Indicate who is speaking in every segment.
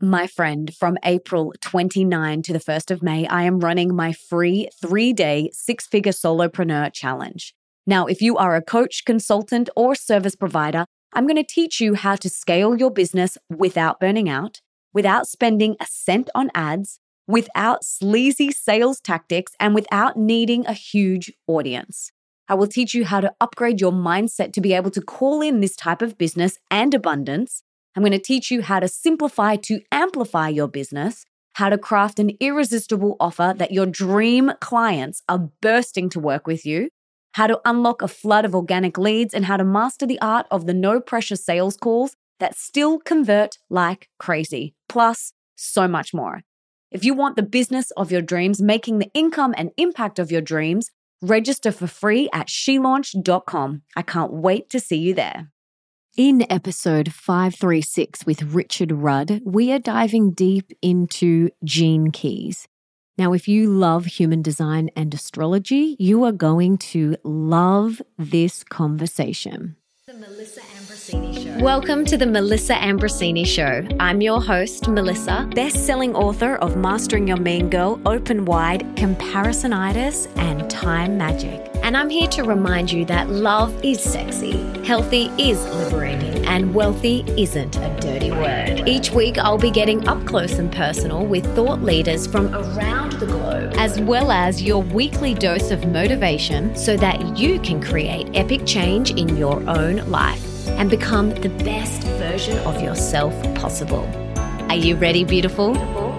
Speaker 1: My friend, from April 29 to the 1st of May, I am running my free 3-day 6-figure solopreneur challenge. Now, if you are a coach, consultant, or service provider, I'm going to teach you how to scale your business without burning out, without spending a cent on ads, without sleazy sales tactics, and without needing a huge audience. I will teach you how to upgrade your mindset to be able to call in this type of business and abundance. I'm going to teach you how to simplify to amplify your business, how to craft an irresistible offer that your dream clients are bursting to work with you, how to unlock a flood of organic leads, and how to master the art of the no-pressure sales calls that still convert like crazy, plus so much more. If you want the business of your dreams, making the income and impact of your dreams, register for free at shelaunch.com. I can't wait to see you there. In episode 536 with Richard Rudd, we are diving deep into gene keys. Now, if you love human design and astrology, you are going to love this conversation. The Melissa Ambrosini Show. Welcome to the Melissa Ambrosini Show. I'm your host, Melissa, best-selling author of Mastering Your Mean Girl, Open Wide, Comparisonitis, and Time Magic. And I'm here to remind you that love is sexy, healthy is liberating, and wealthy isn't a dirty word. Each week, I'll be getting up close and personal with thought leaders from around the globe, as well as your weekly dose of motivation so that you can create epic change in your own life and become the best version of yourself possible. Are you ready, beautiful?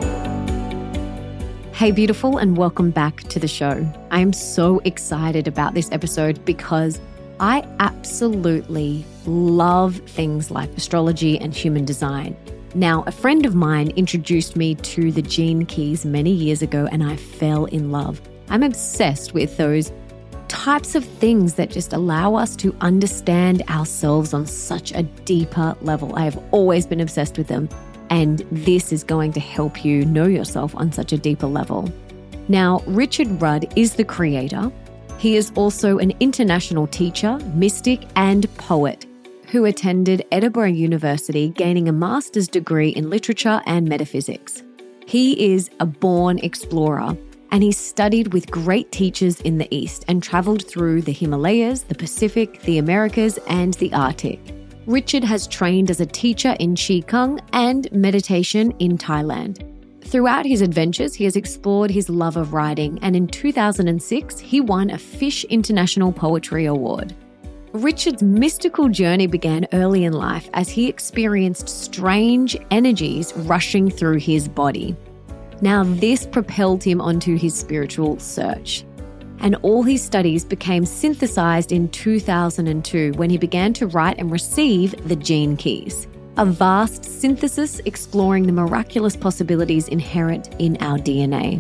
Speaker 1: Hey, beautiful, and welcome back to the show. I am so excited about this episode because I absolutely love things like astrology and human design. Now, a friend of mine introduced me to the gene keys many years ago, and I fell in love. I'm obsessed with those types of things that just allow us to understand ourselves on such a deeper level. I have always been obsessed with them. And this is going to help you know yourself on such a deeper level. Now, Richard Rudd is the creator. He is also an international teacher, mystic, and poet who attended Edinburgh University, gaining a master's degree in literature and metaphysics. He is a born explorer, and he studied with great teachers in the East and traveled through the Himalayas, the Pacific, the Americas, and the Arctic. Richard has trained as a teacher in Qigong and meditation in Thailand. Throughout his adventures, he has explored his love of writing, and in 2006, he won a Fish International Poetry Award. Richard's mystical journey began early in life as he experienced strange energies rushing through his body. Now, this propelled him onto his spiritual search. And all his studies became synthesized in 2002 when he began to write and receive the Gene Keys, a vast synthesis exploring the miraculous possibilities inherent in our DNA.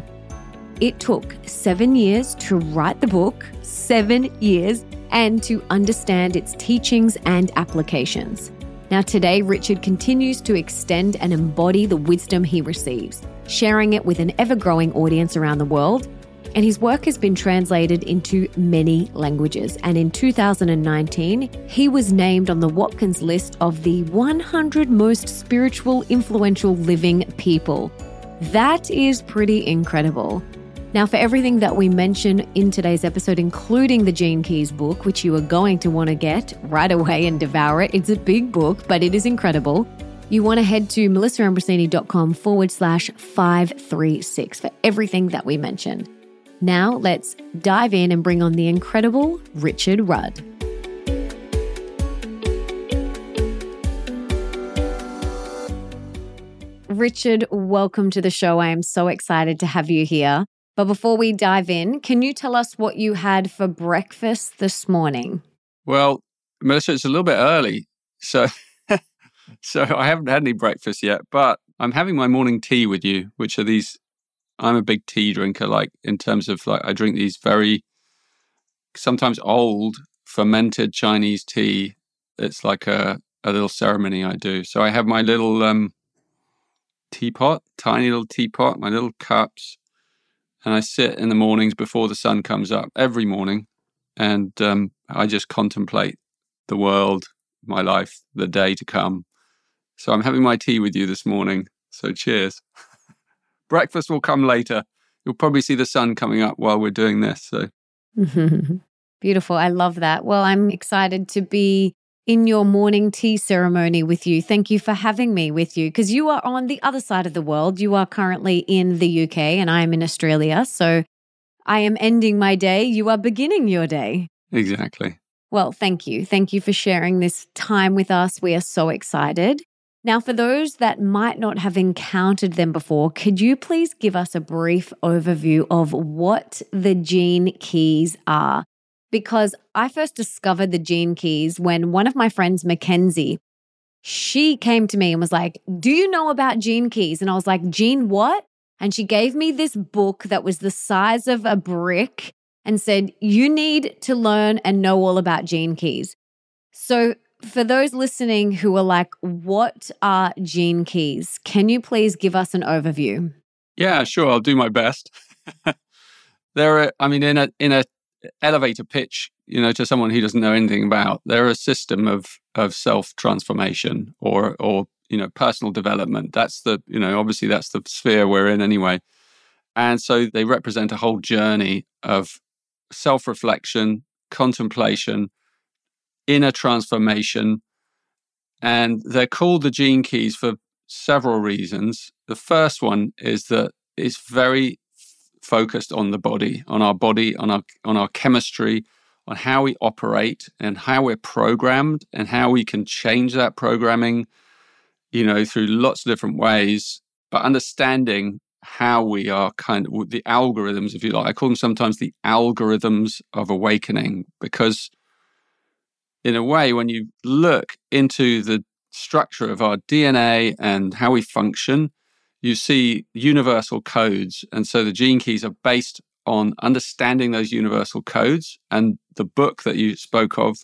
Speaker 1: It took 7 years to write the book, 7 years, and to understand its teachings and applications. Now today, Richard continues to extend and embody the wisdom he receives, sharing it with an ever-growing audience around the world. And his work has been translated into many languages. And in 2019, he was named on the Watkins list of the 100 most spiritual, influential living people. That is pretty incredible. Now, for everything that we mention in today's episode, including the Gene Keys book, which you are going to want to get right away and devour it. It's a big book, but it is incredible. You want to head to melissaambrosini.com/536 for everything that we mentioned. Now, let's dive in and bring on the incredible Richard Rudd. Richard, welcome to the show. I am so excited to have you here. But before we dive in, can you tell us what you had for breakfast this morning?
Speaker 2: Well, Melissa, it's a little bit early, so I haven't had any breakfast yet, but I'm having my morning tea with you, which are these. I'm a big tea drinker, like in terms of like I drink these very sometimes old fermented Chinese tea. It's like a little ceremony I do. So I have my little teapot, tiny little teapot, my little cups, and I sit in the mornings before the sun comes up every morning, and I just contemplate the world, my life, the day to come. So I'm having my tea with you this morning. So cheers. Breakfast will come later. You'll probably see the sun coming up while we're doing this. So
Speaker 1: beautiful. I love that. Well, I'm excited to be in your morning tea ceremony with you. Thank you for having me with you, because you are on the other side of the world. You are currently in the UK and I am in Australia. So I am ending my day. You are beginning your day.
Speaker 2: Exactly.
Speaker 1: Well, thank you. Thank you for sharing this time with us. We are so excited. Now, for those that might not have encountered them before, could you please give us a brief overview of what the gene keys are? Because I first discovered the gene keys when one of my friends, Mackenzie, she came to me and was like, do you know about gene keys? And I was like, gene what? And she gave me this book that was the size of a brick and said, you need to learn and know all about gene keys. So for those listening who are like, what are gene keys? Can you please give us an overview?
Speaker 2: Yeah, sure. I'll do my best. In a elevator pitch, to someone who doesn't know anything about, they're a system of self-transformation or personal development. That's obviously that's the sphere we're in anyway. And so they represent a whole journey of self-reflection, contemplation, inner transformation. And they're called the gene keys for several reasons. The first one is that it's very focused on the body, on our chemistry, on how we operate and how we're programmed and how we can change that programming, through lots of different ways, but understanding how we are kind of the algorithms, if you like. I call them sometimes the algorithms of awakening, because in a way, when you look into the structure of our DNA and how we function, you see universal codes. And so the gene keys are based on understanding those universal codes. And the book that you spoke of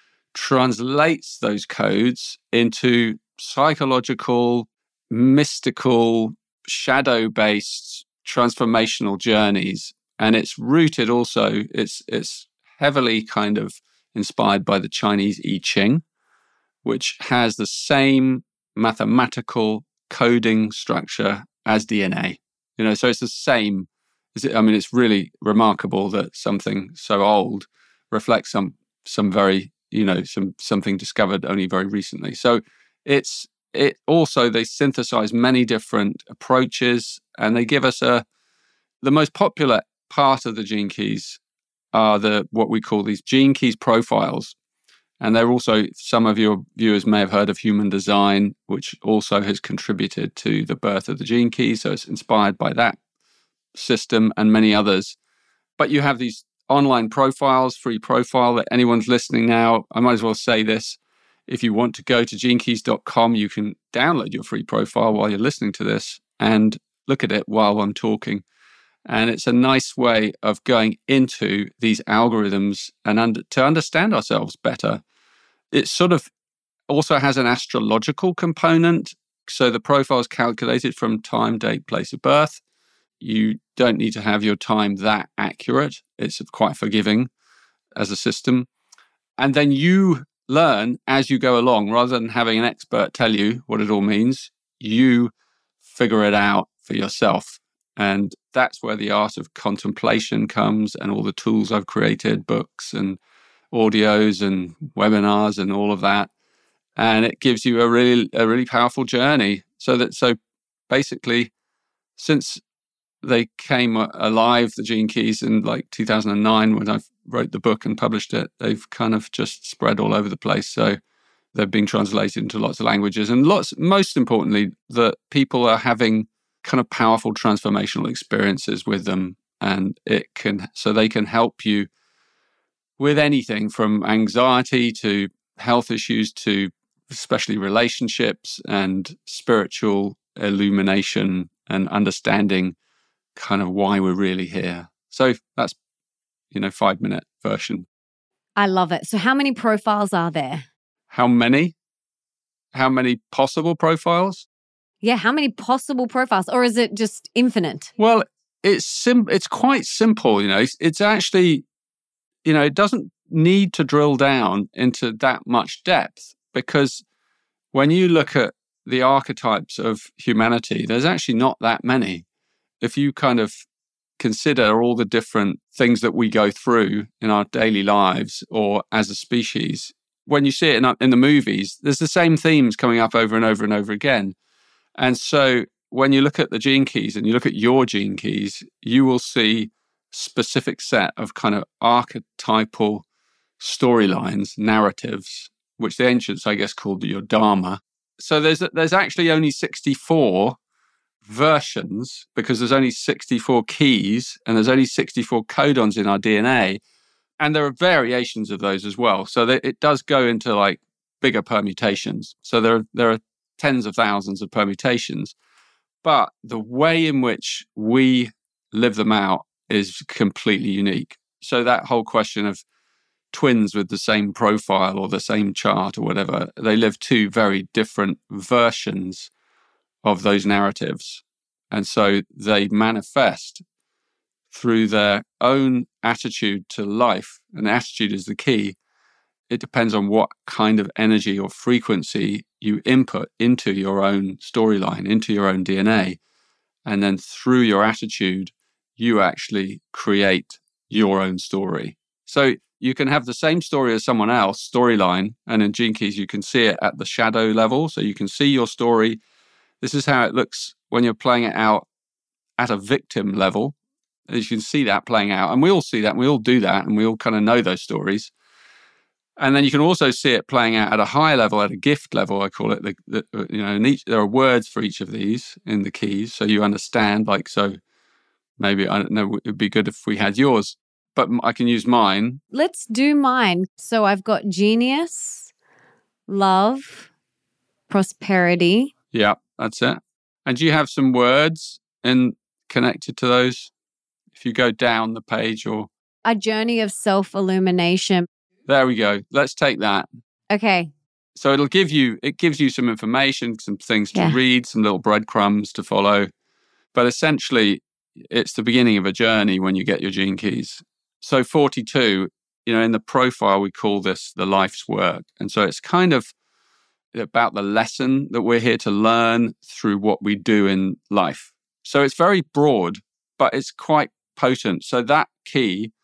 Speaker 2: translates those codes into psychological, mystical, shadow-based transformational journeys. And it's rooted also, it's heavily kind of inspired by the Chinese I Ching, which has the same mathematical coding structure as DNA. So it's the same. It's really remarkable that something so old reflects some very, something discovered only very recently. So it also, they synthesize many different approaches, and they give us the most popular part of the gene keys are what we call these gene keys profiles. And they're also, some of your viewers may have heard of human design, which also has contributed to the birth of the gene keys. So it's inspired by that system and many others. But you have these online profiles, free profile that anyone's listening now. I might as well say this. If you want to go to genekeys.com, you can download your free profile while you're listening to this and look at it while I'm talking. And it's a nice way of going into these algorithms and to understand ourselves better. It sort of also has an astrological component. So the profile is calculated from time, date, place of birth. You don't need to have your time that accurate. It's quite forgiving as a system. And then you learn as you go along, rather than having an expert tell you what it all means. You figure it out for yourself. And that's where the art of contemplation comes, and all the tools I've created, books and audios and webinars and all of that. And it gives you a really powerful journey. So basically, since they came alive, the gene keys, in like 2009, when I wrote the book and published it, they've kind of just spread all over the place. So they've been translated into lots of languages, and most importantly, that people are having kind of powerful transformational experiences with them. And so they can help you with anything from anxiety to health issues to especially relationships and spiritual illumination and understanding kind of why we're really here. So that's, 5-minute version.
Speaker 1: I love it. So how many profiles are there?
Speaker 2: How many? How many possible profiles?
Speaker 1: Yeah, how many possible profiles? Or is it just infinite?
Speaker 2: Well, it's quite simple, It's actually, it doesn't need to drill down into that much depth, because when you look at the archetypes of humanity, there's actually not that many. If you kind of consider all the different things that we go through in our daily lives or as a species, when you see it in the movies, there's the same themes coming up over and over and over again. And so when you look at the gene keys and you look at your gene keys, you will see specific set of kind of archetypal storylines, narratives, which the ancients, I guess, called your dharma. So there's actually only 64 versions because there's only 64 keys and there's only 64 codons in our DNA. And there are variations of those as well. So it does go into like bigger permutations. So there are tens of thousands of permutations. But the way in which we live them out is completely unique. So that whole question of twins with the same profile or the same chart or whatever, they live two very different versions of those narratives. And so they manifest through their own attitude to life. And attitude is the key. It depends on what kind of energy or frequency you input into your own storyline, into your own DNA. And then through your attitude, you actually create your own story. So you can have the same story as someone else, storyline, and in Gene Keys, you can see it at the shadow level. So you can see your story. This is how it looks when you're playing it out at a victim level. As you can see that playing out. And we all see that, and we all do that, and we all kind of know those stories. And then you can also see it playing out at a higher level, at a gift level, I call it. And there are words for each of these in the keys. So you understand, like, so maybe, I don't know, it'd be good if we had yours, but I can use mine.
Speaker 1: Let's do mine. So I've got genius, love, prosperity.
Speaker 2: Yeah, that's it. And do you have some words connected to those? If you go down the page or...
Speaker 1: A journey of self-illumination.
Speaker 2: There we go. Let's take that.
Speaker 1: Okay.
Speaker 2: So it gives you some information, some things to read, some little breadcrumbs to follow. But essentially, it's the beginning of a journey when you get your gene keys. So 42, in the profile, we call this the life's work. And so it's kind of about the lesson that we're here to learn through what we do in life. So it's very broad, but it's quite potent. So that key,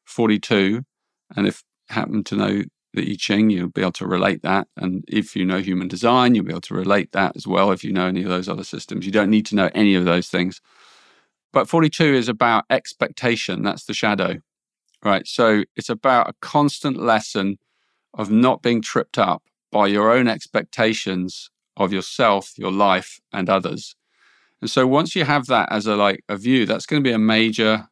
Speaker 2: 42, and if you happen to know the I Ching, you'll be able to relate that. And if you know human design, you'll be able to relate that as well. If you know any of those other systems, you don't need to know any of those things. But 42 is about expectation. That's the shadow, right? So it's about a constant lesson of not being tripped up by your own expectations of yourself, your life, and others. And so once you have that as a view, that's going to be a major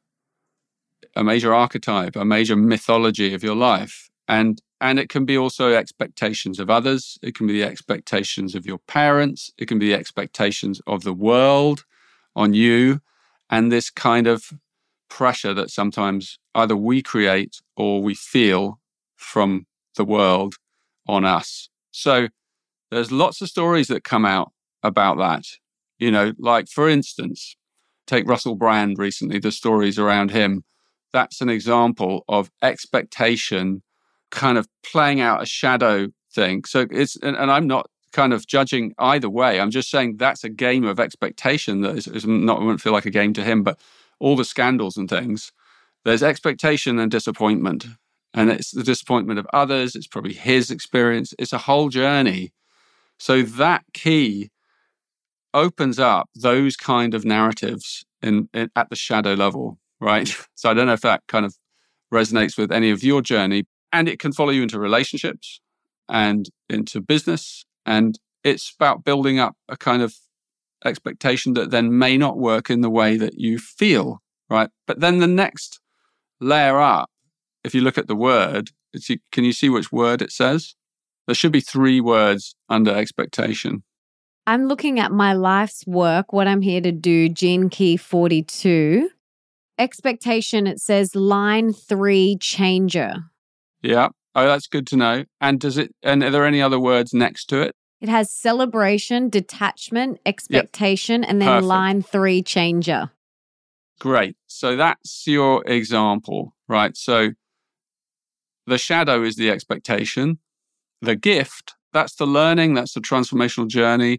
Speaker 2: archetype, a major mythology of your life. And it can be also expectations of others. It can be the expectations of your parents. It can be the expectations of the world on you. And this kind of pressure that sometimes either we create or we feel from the world on us. So there's lots of stories that come out about that. Like for instance, take Russell Brand recently, the stories around him. That's an example of expectation kind of playing out a shadow thing. So and I'm not kind of judging either way. I'm just saying that's a game of expectation that is not, it wouldn't feel like a game to him, but all the scandals and things, there's expectation and disappointment. And it's the disappointment of others. It's probably his experience. It's a whole journey. So that key opens up those kind of narratives at the shadow level, right? So I don't know if that kind of resonates with any of your journey. And it can follow you into relationships and into business. And it's about building up a kind of expectation that then may not work in the way that you feel, right? But then the next layer up, if you look at the word, can you see which word it says? There should be 3 words under expectation.
Speaker 1: I'm looking at my life's work, what I'm here to do, Gene Key 42. Expectation, it says line 3 changer.
Speaker 2: Yeah. Oh, that's good to know. And are there any other words next to it?
Speaker 1: It has celebration, detachment, expectation, and then
Speaker 2: Perfect.
Speaker 1: line 3 changer.
Speaker 2: Great. So that's your example, right? So the shadow is the expectation. The gift, that's the learning, that's the transformational journey.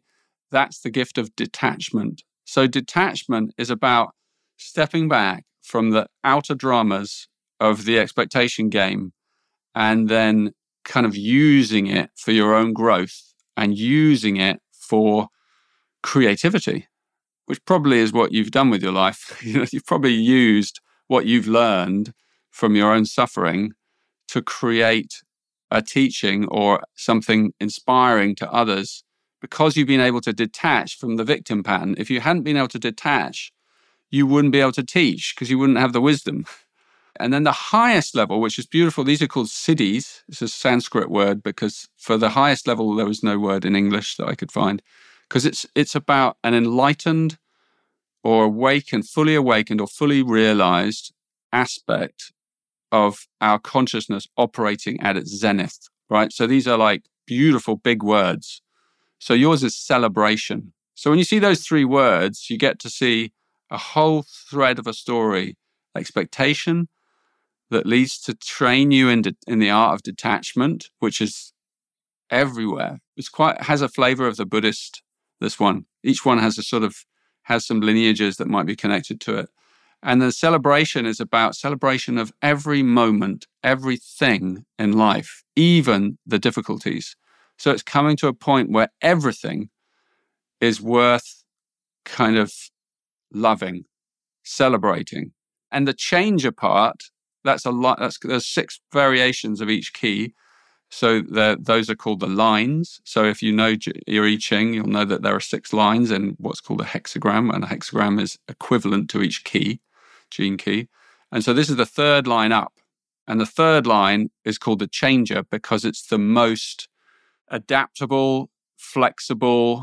Speaker 2: That's the gift of detachment. So detachment is about stepping back from the outer dramas of the expectation game and then kind of using it for your own growth and using it for creativity, which probably is what you've done with your life. You've probably used what you've learned from your own suffering to create a teaching or something inspiring to others because you've been able to detach from the victim pattern. If you hadn't been able to detach, you wouldn't be able to teach because you wouldn't have the wisdom. And then the highest level, which is beautiful, these are called siddhis. It's a Sanskrit word because for the highest level, there was no word in English that I could find, because it's about an enlightened or awakened, fully awakened or fully realized aspect of our consciousness operating at its zenith, right? So these are like beautiful big words. So yours is celebration. So when you see those three words, you get to see a whole thread of a story, expectation that leads to train you in the art of detachment, which is everywhere. Has a flavor of the Buddhist, this one. Each one has has some lineages that might be connected to it. And the celebration is about celebration of every moment, everything in life, even the difficulties. So it's coming to a point where everything is worth kind of loving, celebrating. And the changer part, that's a lot. There's 6 variations of each key. So those are called the lines. So if you know your I Ching, you'll know that there are 6 lines in what's called a hexagram, and a hexagram is equivalent to each key, gene key. And so this is the 3rd line up. And the 3rd line is called the changer because it's the most adaptable, flexible,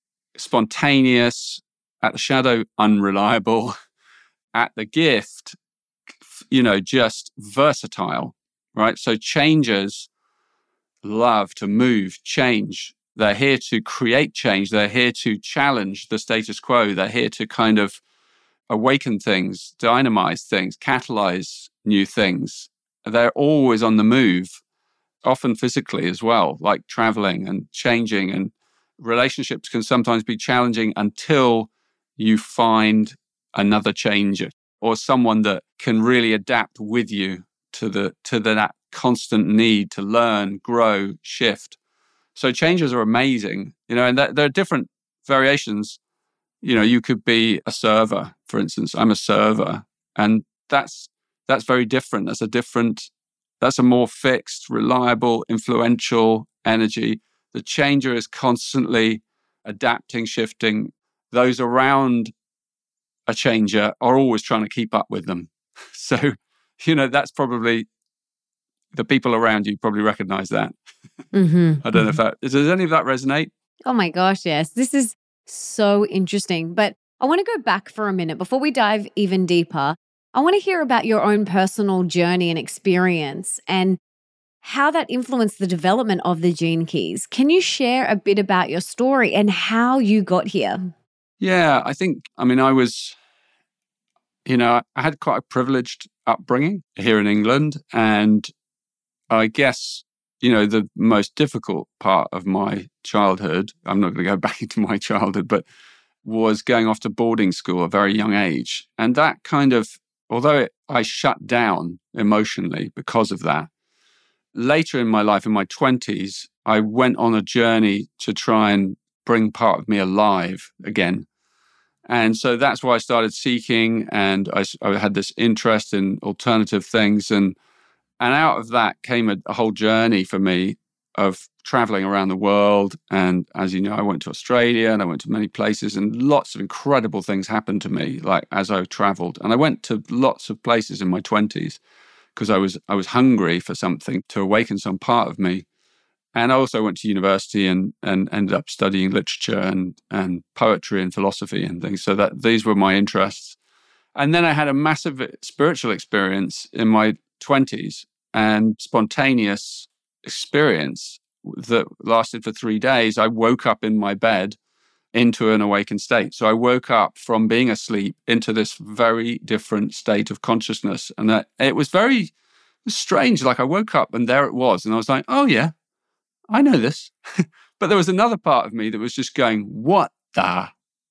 Speaker 2: spontaneous, at the shadow, unreliable, at the gift, just versatile, right? So changers love to move, change. They're here to create change. They're here to challenge the status quo. They're here to kind of awaken things, dynamize things, catalyze new things. They're always on the move, often physically as well, like traveling and changing. And relationships can sometimes be challenging until you find another changer or someone that can really adapt with you to that constant need to learn, grow, shift. So changes are amazing, and there are different variations. You could be a server, for instance. I'm a server, and that's very different. That's a more fixed, reliable, influential energy. The changer is constantly adapting, shifting. Those around a changer are always trying to keep up with them. So, that's probably the people around you probably recognize that.
Speaker 1: Mm-hmm.
Speaker 2: I don't know if does any of that resonate?
Speaker 1: Oh my gosh, yes. This is so interesting. But I want to go back for a minute before we dive even deeper. I want to hear about your own personal journey and experience and how that influenced the development of the gene keys. Can you share a bit about your story and how you got here?
Speaker 2: Yeah, I was, I had quite a privileged upbringing here in England. And I guess, the most difficult part of my childhood, I'm not going to go back into my childhood, but was going off to boarding school at a very young age. And that kind of, although I shut down emotionally because of that, later in my life, in my 20s, I went on a journey to try and bring part of me alive again. And so that's why I started seeking, and I had this interest in alternative things. And out of that came a whole journey for me of traveling around the world. And as you know, I went to Australia and I went to many places, and lots of incredible things happened to me, like as I traveled. And I went to lots of places in my 20s because I was hungry for something to awaken some part of me. And I also went to university and ended up studying literature and poetry and philosophy and things. So that these were my interests. And then I had a massive spiritual experience in my 20s, and spontaneous experience that lasted for 3 days. I woke up in my bed into an awakened state. So I woke up from being asleep into this very different state of consciousness. And it was very strange. Like I woke up and there it was. And I was like, oh yeah, I know this. But there was another part of me that was just going, what the?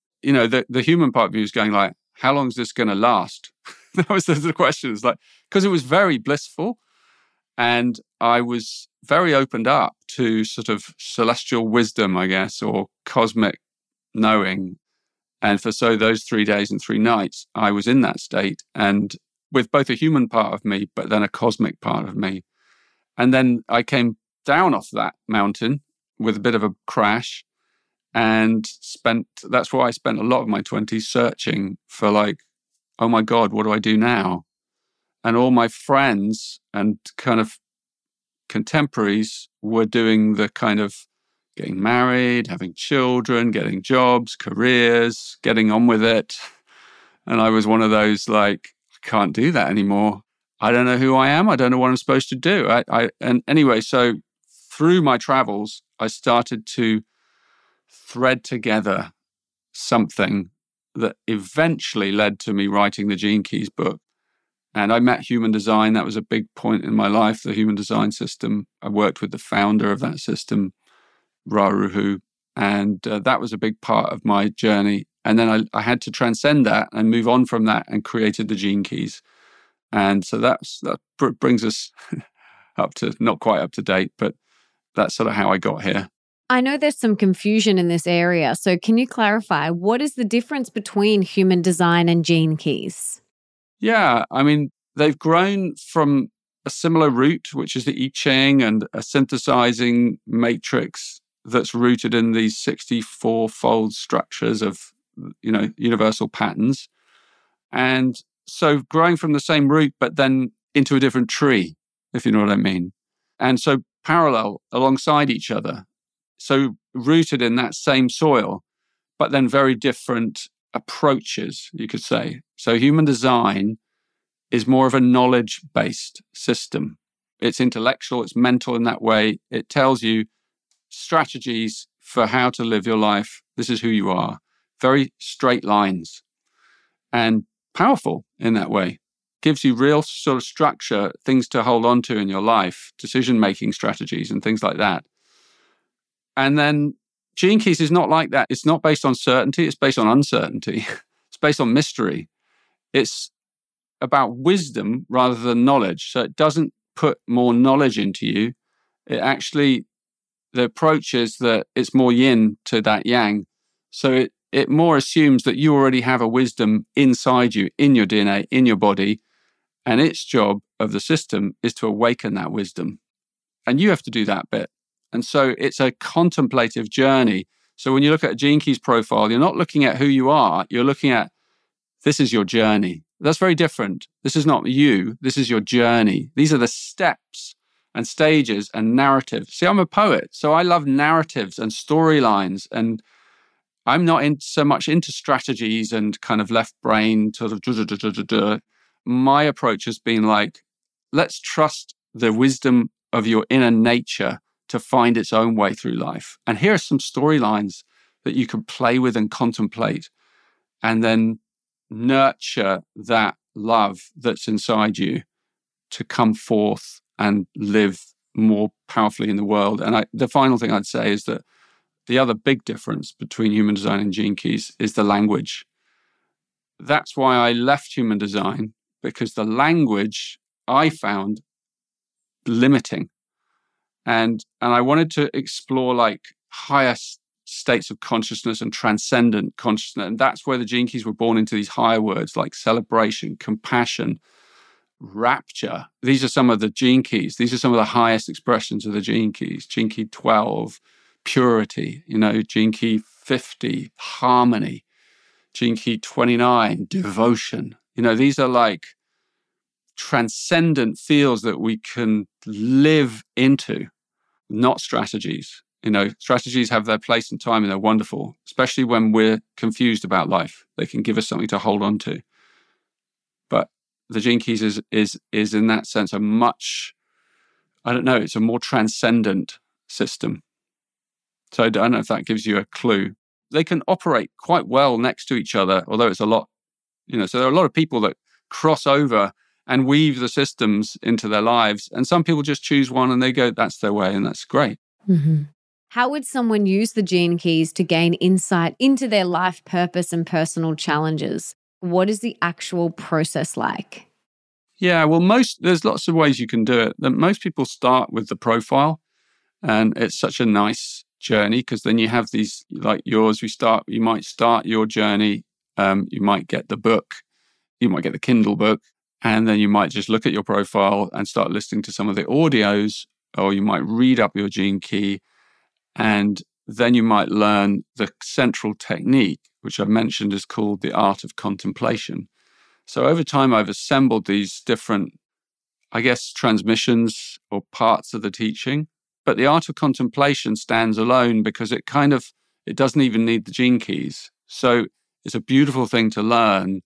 Speaker 2: The human part of me was going like, how long is this going to last? That was the question. It's like, because it was very blissful. And I was very opened up to sort of celestial wisdom, I guess, or cosmic knowing. And so those 3 days and 3 nights, I was in that state, and with both a human part of me, but then a cosmic part of me. And then I came down off that mountain with a bit of a crash, and that's why I spent a lot of my 20s searching for like, oh my God, what do I do now? And all my friends and kind of contemporaries were doing the kind of getting married, having children, getting jobs, careers, getting on with it. And I was one of those like, I can't do that anymore. I don't know who I am. I don't know what I'm supposed to do. And anyway, so through my travels, I started to thread together something that eventually led to me writing the Gene Keys book. And I met Human Design. That was a big point in my life, the Human Design system. I worked with the founder of that system, Ra Uru Hu, and that was a big part of my journey. And then I had to transcend that and move on from that and created the Gene Keys. And so that brings us up to, not quite up to date, but that's sort of how I got here.
Speaker 1: I know there's some confusion in this area. So can you clarify, what is the difference between Human Design and Gene Keys?
Speaker 2: Yeah, I mean, they've grown from a similar root, which is the I Ching and a synthesizing matrix that's rooted in these 64-fold structures of, universal patterns. And so growing from the same root, but then into a different tree, if you know what I mean. And so parallel alongside each other. So rooted in that same soil, but then very different approaches, you could say. So Human Design is more of a knowledge-based system. It's intellectual, it's mental in that way. It tells you strategies for how to live your life. This is who you are. Very straight lines and powerful in that way. Gives you real sort of structure, things to hold on to in your life, decision-making strategies and things like that. And then Gene Keys is not like that. It's not based on certainty. It's based on uncertainty. It's based on mystery. It's about wisdom rather than knowledge. So it doesn't put more knowledge into you. It actually, the approach is that it's more yin to that yang. So it more assumes that you already have a wisdom inside you, in your DNA, in your body. And its job of the system is to awaken that wisdom. And you have to do that bit. And so it's a contemplative journey. So when you look at a Gene Keys profile, you're not looking at who you are. You're looking at, this is your journey. That's very different. This is not you. This is your journey. These are the steps and stages and narratives. See, I'm a poet, so I love narratives and storylines. And I'm not so much into strategies and kind of left brain sort of. My approach has been like, let's trust the wisdom of your inner nature to find its own way through life. And here are some storylines that you can play with and contemplate, and then nurture that love that's inside you to come forth and live more powerfully in the world. And the final thing I'd say is that the other big difference between Human Design and Gene Keys is the language. That's why I left Human Design, because the language I found limiting. And I wanted to explore like higher states of consciousness and transcendent consciousness. And that's where the Gene Keys were born, into these higher words like celebration, compassion, rapture. These are some of the Gene Keys. These are some of the highest expressions of the Gene Keys. Gene Key 12, purity, Gene Key 50, harmony, Gene Key 29, devotion. These are like transcendent fields that we can live into, not strategies. Strategies have their place and time, and they're wonderful, especially when we're confused about life. They can give us something to hold on to. But the Gene Keys is in that sense a much, it's a more transcendent system. So I don't know if that gives you a clue. They can operate quite well next to each other, although it's a lot, so there are a lot of people that cross over and weave the systems into their lives. And some people just choose one and they go, that's their way, and that's great.
Speaker 1: Mm-hmm. How would someone use the Gene Keys to gain insight into their life purpose and personal challenges? What is the actual process like?
Speaker 2: Yeah, well, there's lots of ways you can do it. Most people start with the profile, and it's such a nice journey because then you have these like yours. You might start your journey. You might get the book, you might get the Kindle book, and then you might just look at your profile and start listening to some of the audios, or you might read up your Gene Key, and then you might learn the central technique, which I've mentioned is called the art of contemplation. So over time, I've assembled these different, I guess, transmissions or parts of the teaching. But the art of contemplation stands alone because it doesn't even need the Gene Keys. So it's a beautiful thing to learn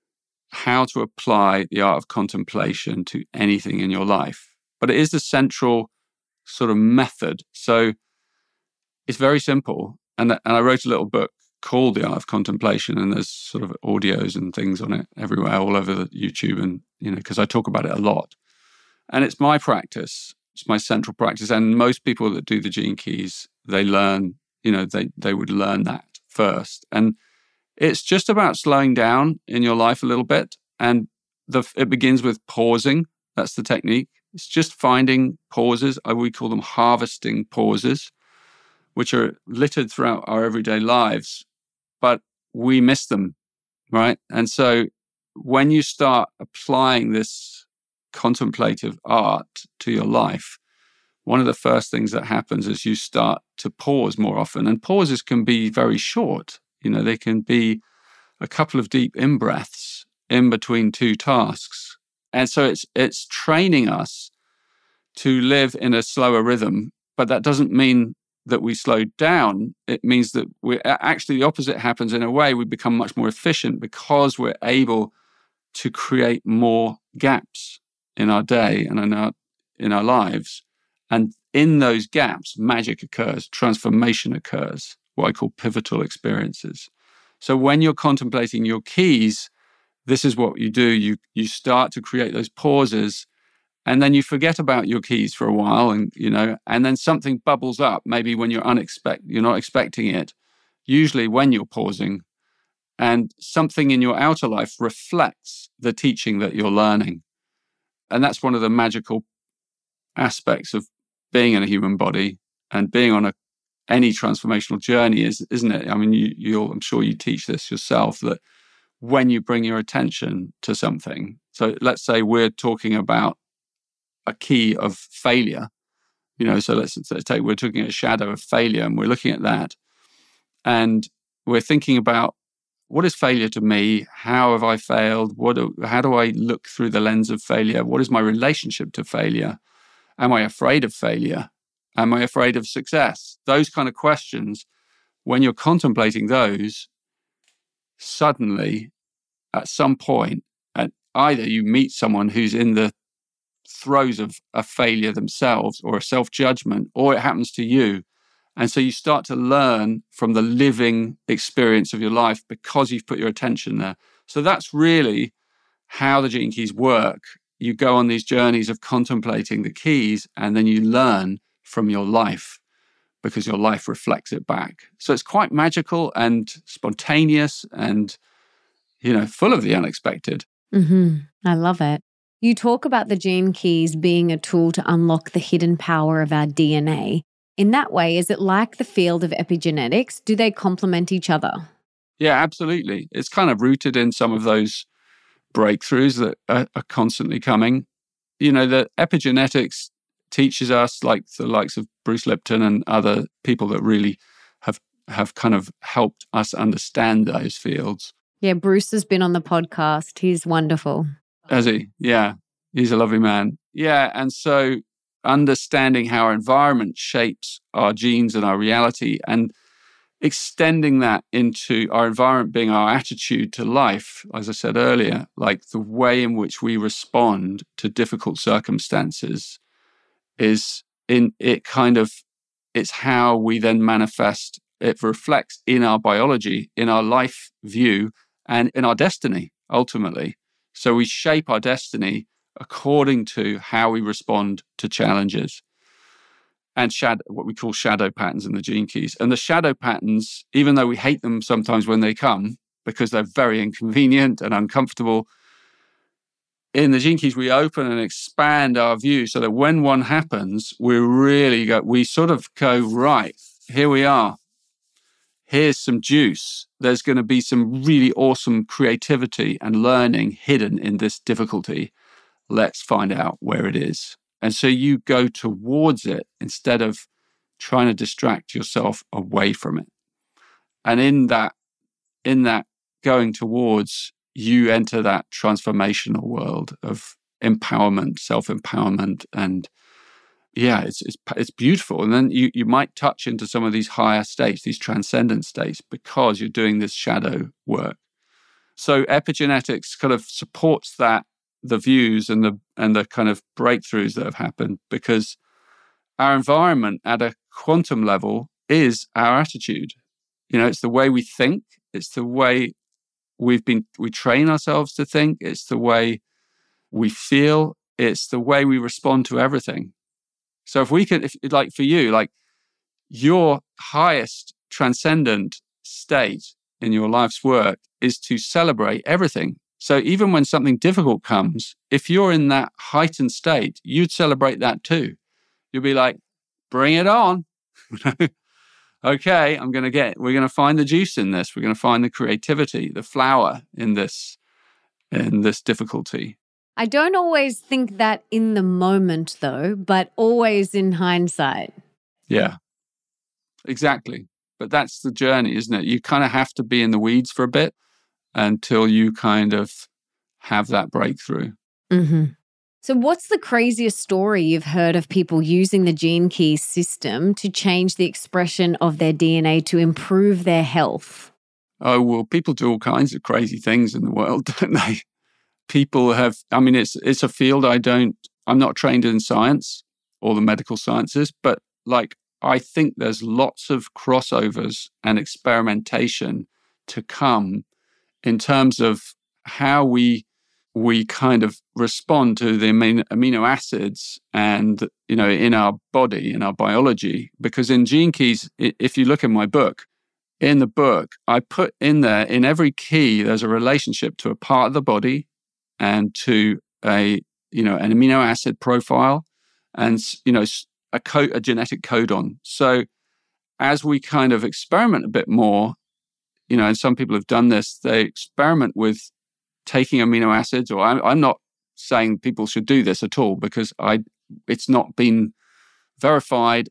Speaker 2: how to apply the art of contemplation to anything in your life. But it is the central sort of method. So it's very simple. And I wrote a little book called The Art of Contemplation, and there's sort of audios and things on it everywhere, all over the YouTube, and because I talk about it a lot. And it's my practice. It's my central practice. And most people that do the Gene Keys, they learn, they would learn that first. And it's just about slowing down in your life a little bit. And it begins with pausing. That's the technique. It's just finding pauses. We call them harvesting pauses, which are littered throughout our everyday lives, but we miss them, right? And so when you start applying this contemplative art to your life, one of the first things that happens is you start to pause more often. And pauses can be very short. They can be a couple of deep in-breaths in between two tasks. And so it's training us to live in a slower rhythm, but that doesn't mean that we slow down. It means that we're actually, the opposite happens in a way. We become much more efficient because we're able to create more gaps in our day and in our lives. And in those gaps, magic occurs, transformation occurs, what I call pivotal experiences. So when you're contemplating your keys, this is what you do. You start to create those pauses, and then you forget about your keys for a while, and then something bubbles up, maybe when you're not expecting it, usually when you're pausing, and something in your outer life reflects the teaching that you're learning. And that's one of the magical aspects of being in a human body and being on any transformational journey, isn't it? I mean, I'm sure you teach this yourself, that when you bring your attention to something, so let's say we're talking about a key of failure, so let's take, we're talking a shadow of failure, and we're looking at that, and we're thinking about, what is failure to me? How have I failed? How do I look through the lens of failure? What is my relationship to failure? Am I afraid of failure? Am I afraid of success? Those kind of questions, when you're contemplating those, suddenly, at some point, either you meet someone who's in the throes of a failure themselves or a self-judgment, or it happens to you. And so you start to learn from the living experience of your life because you've put your attention there. So that's really how the Gene Keys work. You go on these journeys of contemplating the keys, and then you learn from your life because your life reflects it back. So it's quite magical and spontaneous and, full of the unexpected.
Speaker 1: Mm-hmm. I love it. You talk about the Gene Keys being a tool to unlock the hidden power of our DNA. In that way, is it like the field of epigenetics? Do they complement each other?
Speaker 2: Yeah, absolutely. It's kind of rooted in some of those breakthroughs that are constantly coming. The epigenetics teaches us, like the likes of Bruce Lipton and other people that really have kind of helped us understand those fields.
Speaker 1: Yeah, Bruce has been on the podcast. He's wonderful.
Speaker 2: Has he? Yeah, he's a lovely man. Yeah, and so understanding how our environment shapes our genes and our reality, and extending that into our environment being our attitude to life, as I said earlier, like the way in which we respond to difficult circumstances it's how we then manifest. It reflects in our biology, in our life view, and in our destiny, ultimately. So we shape our destiny according to how we respond to challenges. and what we call shadow patterns in the gene keys. And the shadow patterns, even though we hate them sometimes when they come, because they're very inconvenient and uncomfortable, in the gene keys, we open and expand our view so that when one happens, we sort of go, right, here we are. Here's some juice. There's going to be some really awesome creativity and learning hidden in this difficulty. Let's find out where it is. And so you go towards it instead of trying to distract yourself away from it. And in that going towards, you enter that transformational world of empowerment, self-empowerment, and it's beautiful. And then you might touch into some of these higher states, these transcendent states, because you're doing this shadow work. So epigenetics kind of supports that, the views and the kind of breakthroughs that have happened, because our environment at a quantum level is our attitude. It's the way we think. It's the way we train ourselves to think. It's the way we feel. It's the way we respond to everything. So if for you, like your highest transcendent state in your life's work is to celebrate everything. So even when something difficult comes, if you're in that heightened state, you'd celebrate that too. You'll be like, bring it on. Okay, we're going to find the juice in this. We're going to find the creativity, the flower in this difficulty.
Speaker 1: I don't always think that in the moment though, but always in hindsight.
Speaker 2: Yeah, exactly. But that's the journey, isn't it? You kind of have to be in the weeds for a bit until you kind of have that breakthrough.
Speaker 1: Mm-hmm. So what's the craziest story you've heard of people using the Gene Keys system to change the expression of their DNA to improve their health?
Speaker 2: Oh, well, people do all kinds of crazy things in the world, don't they? People have, it's a field I'm not trained in science or the medical sciences, but I think there's lots of crossovers and experimentation to come in terms of how we kind of respond to the amino acids and, in our body, in our biology. Because in Gene Keys, if you look in my book, I put in there, in every key, there's a relationship to a part of the body and to an amino acid profile and, a genetic codon. So as we kind of experiment a bit more, and some people have done this, they experiment with taking amino acids, or I'm not saying people should do this at all because it's not been verified,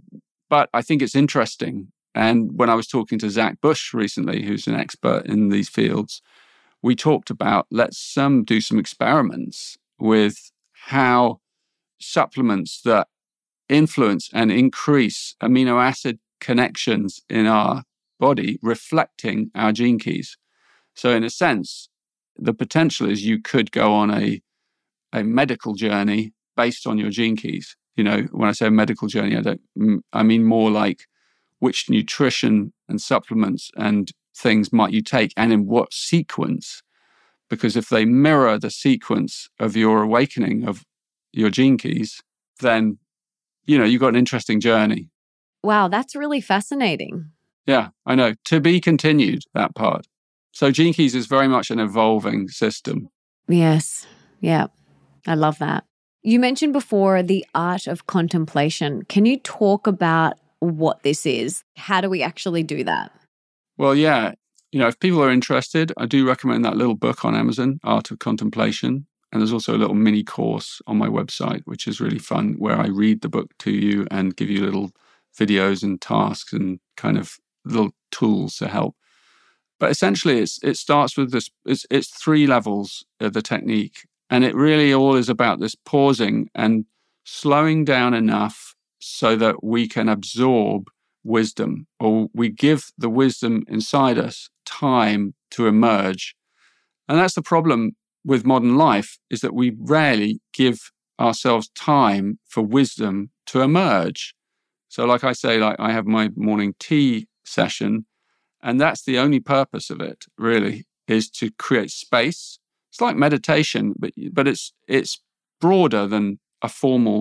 Speaker 2: but I think it's interesting. And when I was talking to Zach Bush recently, who's an expert in these fields, we talked about let's do some experiments with how supplements that influence and increase amino acid connections in our body reflecting our gene keys. So in a sense, the potential is you could go on a medical journey based on your gene keys. When I say a medical journey, I mean more like which nutrition and supplements and things might you take and in what sequence. Because if they mirror the sequence of your awakening of your gene keys, then, you've got an interesting journey.
Speaker 1: Wow, that's really fascinating.
Speaker 2: Yeah, I know. To be continued, that part. So Gene Keys is very much an evolving system.
Speaker 1: Yes. Yeah. I love that. You mentioned before the art of contemplation. Can you talk about what this is? How do we actually do that?
Speaker 2: Well, yeah. If people are interested, I do recommend that little book on Amazon, Art of Contemplation. And there's also a little mini course on my website, which is really fun, where I read the book to you and give you little videos and tasks and kind of little tools to help. But essentially, it starts with this. It's 3 levels of the technique. And it really all is about this pausing and slowing down enough so that we can absorb wisdom, or we give the wisdom inside us time to emerge. And that's the problem with modern life, is that we rarely give ourselves time for wisdom to emerge. So like I say, I have my morning tea session, and that's the only purpose of it, really, is to create space. It's like meditation, but it's broader than a formal,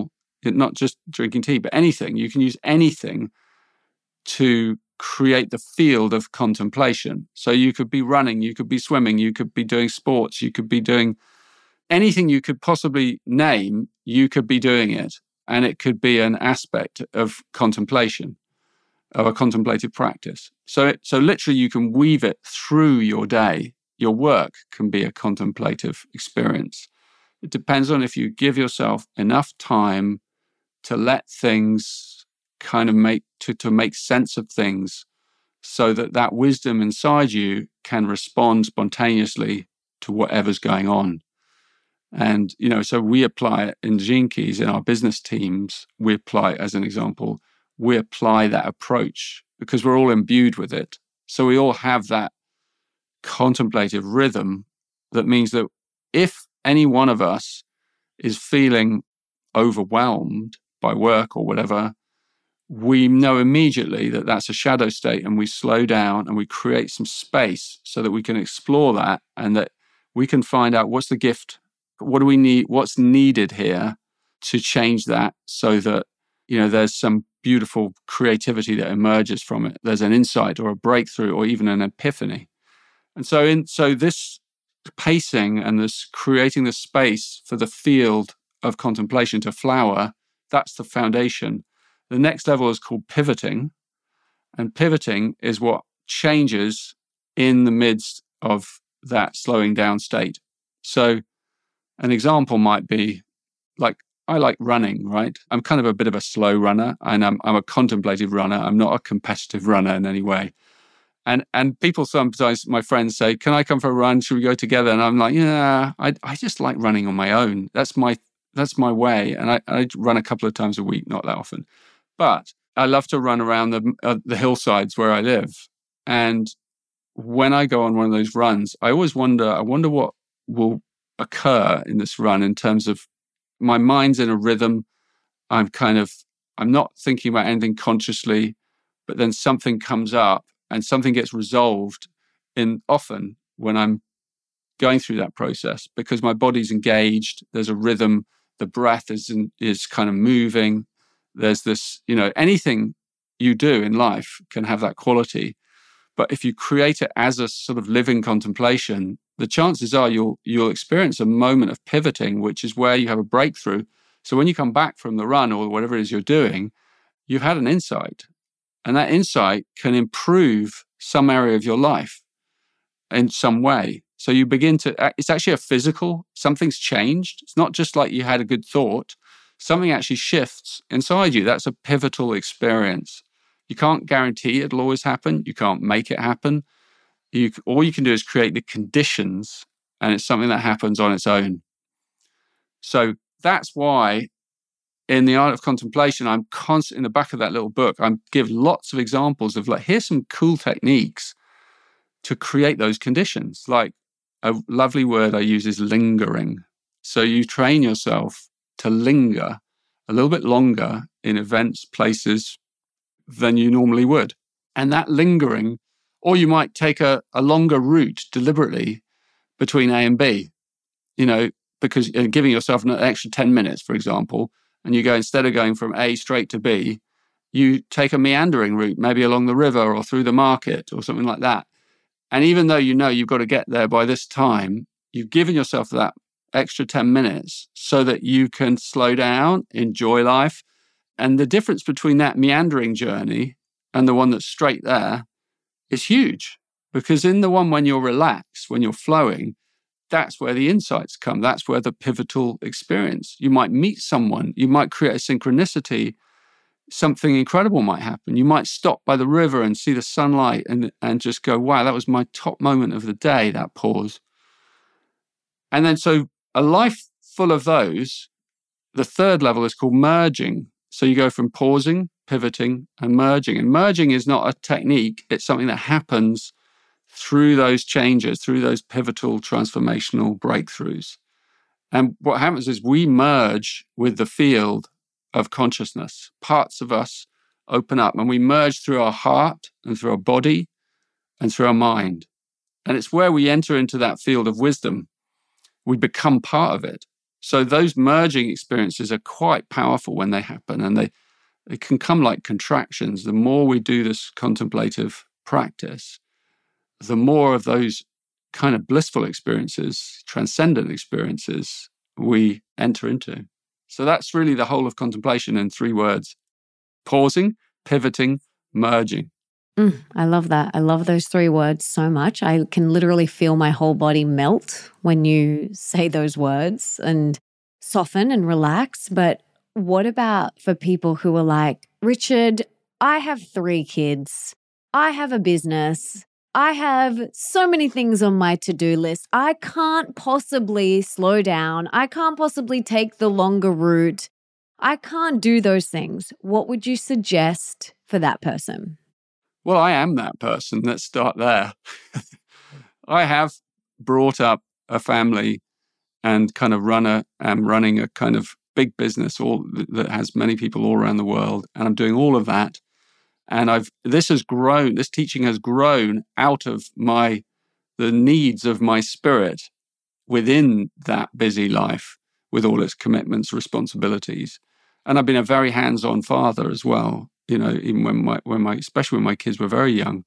Speaker 2: not just drinking tea, but anything. You can use anything to create the field of contemplation. So you could be running, you could be swimming, you could be doing sports, you could be doing anything you could possibly name, you could be doing it. And it could be an aspect of contemplation, of a contemplative practice. So literally you can weave it through your day. Your work can be a contemplative experience. It depends on if you give yourself enough time to let things kind of make sense of things, so that wisdom inside you can respond spontaneously to whatever's going on. And, so we apply it in Gene Keys, in our business teams. We apply, as an example, we apply that approach because we're all imbued with it. So we all have that contemplative rhythm. That means that if any one of us is feeling overwhelmed by work or whatever, we know immediately that that's a shadow state, and we slow down and we create some space so that we can explore that, and that we can find out what's the gift, what do we need, what's needed here to change that, so that, there's some beautiful creativity that emerges from it. There's an insight or a breakthrough or even an epiphany. And so this pacing and this creating the space for the field of contemplation to flower, that's the foundation. The next level is called pivoting. And pivoting is what changes in the midst of that slowing down state. So an example might be, like, I like running, right? I'm kind of a bit of a slow runner, and I'm a contemplative runner. I'm not a competitive runner in any way. And people sometimes, my friends say, can I come for a run? Should we go together? And I'm like, yeah, I just like running on my own. That's my way. And I run a couple of times a week, not that often. But I love to run around the hillsides where I live. And when I go on one of those runs, I always wonder what will occur in this run in terms of my mind's in a rhythm. I'm not thinking about anything consciously, but then something comes up and something gets resolved often when I'm going through that process, because my body's engaged. There's a rhythm. The breath is kind of moving. There's this, anything you do in life can have that quality. But if you create it as a sort of living contemplation, the chances are you'll experience a moment of pivoting, which is where you have a breakthrough. So when you come back from the run or whatever it is you're doing, you've had an insight. And that insight can improve some area of your life in some way. So you begin it's actually something's changed. It's not just like you had a good thought. Something actually shifts inside you. That's a pivotal experience. You can't guarantee it'll always happen. You can't make it happen. All you can do is create the conditions, and it's something that happens on its own. So that's why in The Art of Contemplation, I'm constantly in the back of that little book, I give lots of examples of, like, here's some cool techniques to create those conditions. Like, a lovely word I use is lingering. So you train yourself to linger a little bit longer in events, places than you normally would. And that lingering, or you might take a longer route deliberately between A and B, because giving yourself an extra 10 minutes, for example, and you go, instead of going from A straight to B, you take a meandering route, maybe along the river or through the market or something like that. And even though you've got to get there by this time, you've given yourself that extra 10 minutes so that you can slow down, enjoy life. And the difference between that meandering journey and the one that's straight there is huge, because in the one when you're relaxed, when you're flowing, that's where the insights come. That's where the pivotal experience. You might meet someone. You might create a synchronicity. Something incredible might happen. You might stop by the river and see the sunlight and just go, wow, that was my top moment of the day, that pause. And then so a life full of those, the third level is called merging. So you go from pausing, pivoting, and merging. And merging is not a technique. It's something that happens through those changes, through those pivotal transformational breakthroughs. And what happens is we merge with the field of consciousness. Parts of us open up, and we merge through our heart and through our body and through our mind. And it's where we enter into that field of wisdom. We become part of it. So those merging experiences are quite powerful when they happen, and they can come like contractions. The more we do this contemplative practice, the more of those kind of blissful experiences, transcendent experiences we enter into. So that's really the whole of contemplation in 3 words: pausing, pivoting, merging.
Speaker 1: I love that. I love those 3 words so much. I can literally feel my whole body melt when you say those words and soften and relax. But what about for people who are like, Richard, I have 3 kids. I have a business. I have so many things on my to-do list. I can't possibly slow down. I can't possibly take the longer route. I can't do those things. What would you suggest for that person?
Speaker 2: Well, I am that person. Let's start there. I have brought up a family and kind of am running a kind of big business that has many people all around the world. And I'm doing all of that. And this teaching has grown out of the needs of my spirit within that busy life with all its commitments, responsibilities. And I've been a very hands-on father as well, even especially when my kids were very young.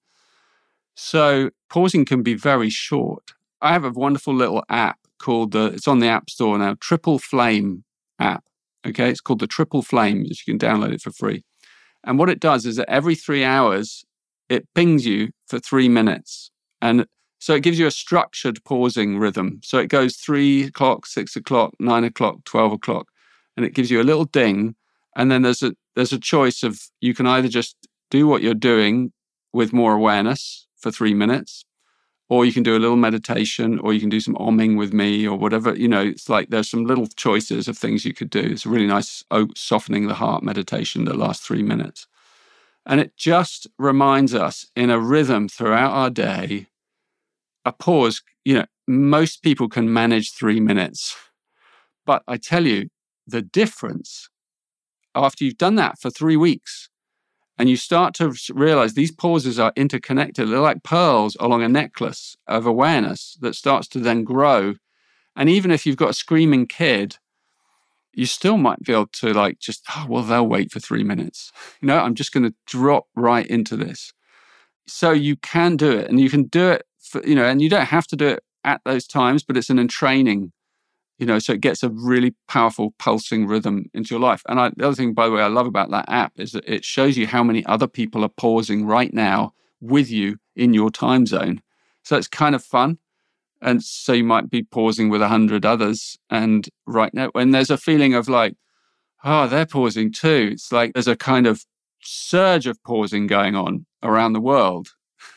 Speaker 2: So pausing can be very short. I have a wonderful little app it's on the App Store now, Triple Flame app. Okay, it's called the Triple Flame. You can download it for free. And what it does is that every 3 hours, it pings you for 3 minutes. And so it gives you a structured pausing rhythm. So it goes 3 o'clock, 6 o'clock, 9 o'clock, 12 o'clock. And it gives you a little ding. And then there's a choice of, you can either just do what you're doing with more awareness for 3 minutes, or you can do a little meditation, or you can do some omming with me or whatever. It's like there's some little choices of things you could do. It's a really nice softening the heart meditation that lasts 3 minutes. And it just reminds us in a rhythm throughout our day, a pause. Most people can manage 3 minutes. But I tell you, the difference after you've done that for 3 weeks, and you start to realize these pauses are interconnected. They're like pearls along a necklace of awareness that starts to then grow. And even if you've got a screaming kid, you still might be able to they'll wait for 3 minutes. I'm just going to drop right into this. So you can do it, and you can do it and you don't have to do it at those times, but it's an entraining. So it gets a really powerful pulsing rhythm into your life. And the other thing, by the way, I love about that app is that it shows you how many other people are pausing right now with you in your time zone. So it's kind of fun. And so you might be pausing with 100 others. And right now, when there's a feeling of like, oh, they're pausing too, it's like there's a kind of surge of pausing going on around the world.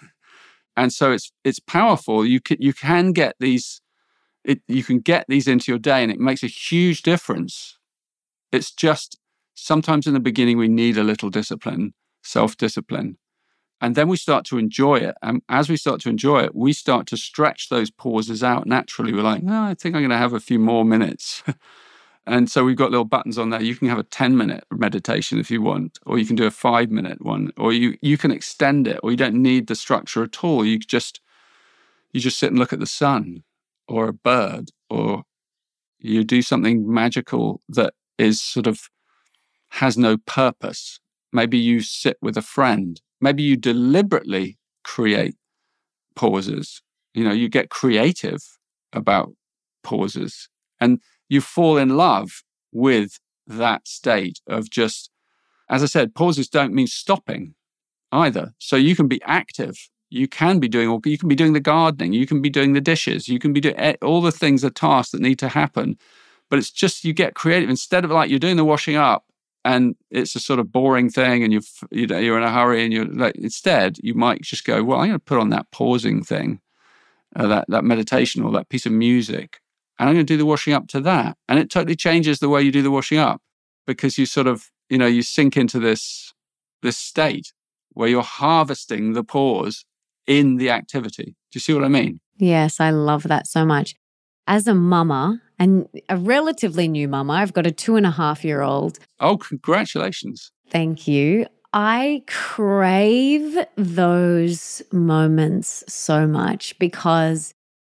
Speaker 2: And so it's powerful. You can get these. You can get these into your day, and it makes a huge difference. It's just sometimes in the beginning we need a little discipline, self-discipline, and then we start to enjoy it. And as we start to enjoy it, we start to stretch those pauses out naturally. We're like, no, I think I'm going to have a few more minutes. And so we've got little buttons on there. You can have a 10-minute meditation if you want, or you can do a 5-minute one, or you can extend it, or you don't need the structure at all. You just sit and look at the sun, or a bird, or you do something magical that is sort of has no purpose. Maybe you sit with a friend. Maybe you deliberately create pauses. You get creative about pauses, and you fall in love with that state of just, as I said, pauses don't mean stopping either. So you can be active. You can be doing the gardening, you can be doing the dishes, you can be doing all the things, the tasks that need to happen. But it's just, you get creative. Instead of like you're doing the washing up and it's a sort of boring thing and you're in a hurry and you're like, instead you might just go, well, I'm going to put on that pausing thing, that meditation or that piece of music, and I'm going to do the washing up to that. And it totally changes the way you do the washing up, because you sort of, you sink into this state where you're harvesting the pause in the activity. Do you see what I mean?
Speaker 1: Yes, I love that so much. As a mama, and a relatively new mama, I've got a 2.5-year-old.
Speaker 2: Oh, congratulations.
Speaker 1: Thank you. I crave those moments so much because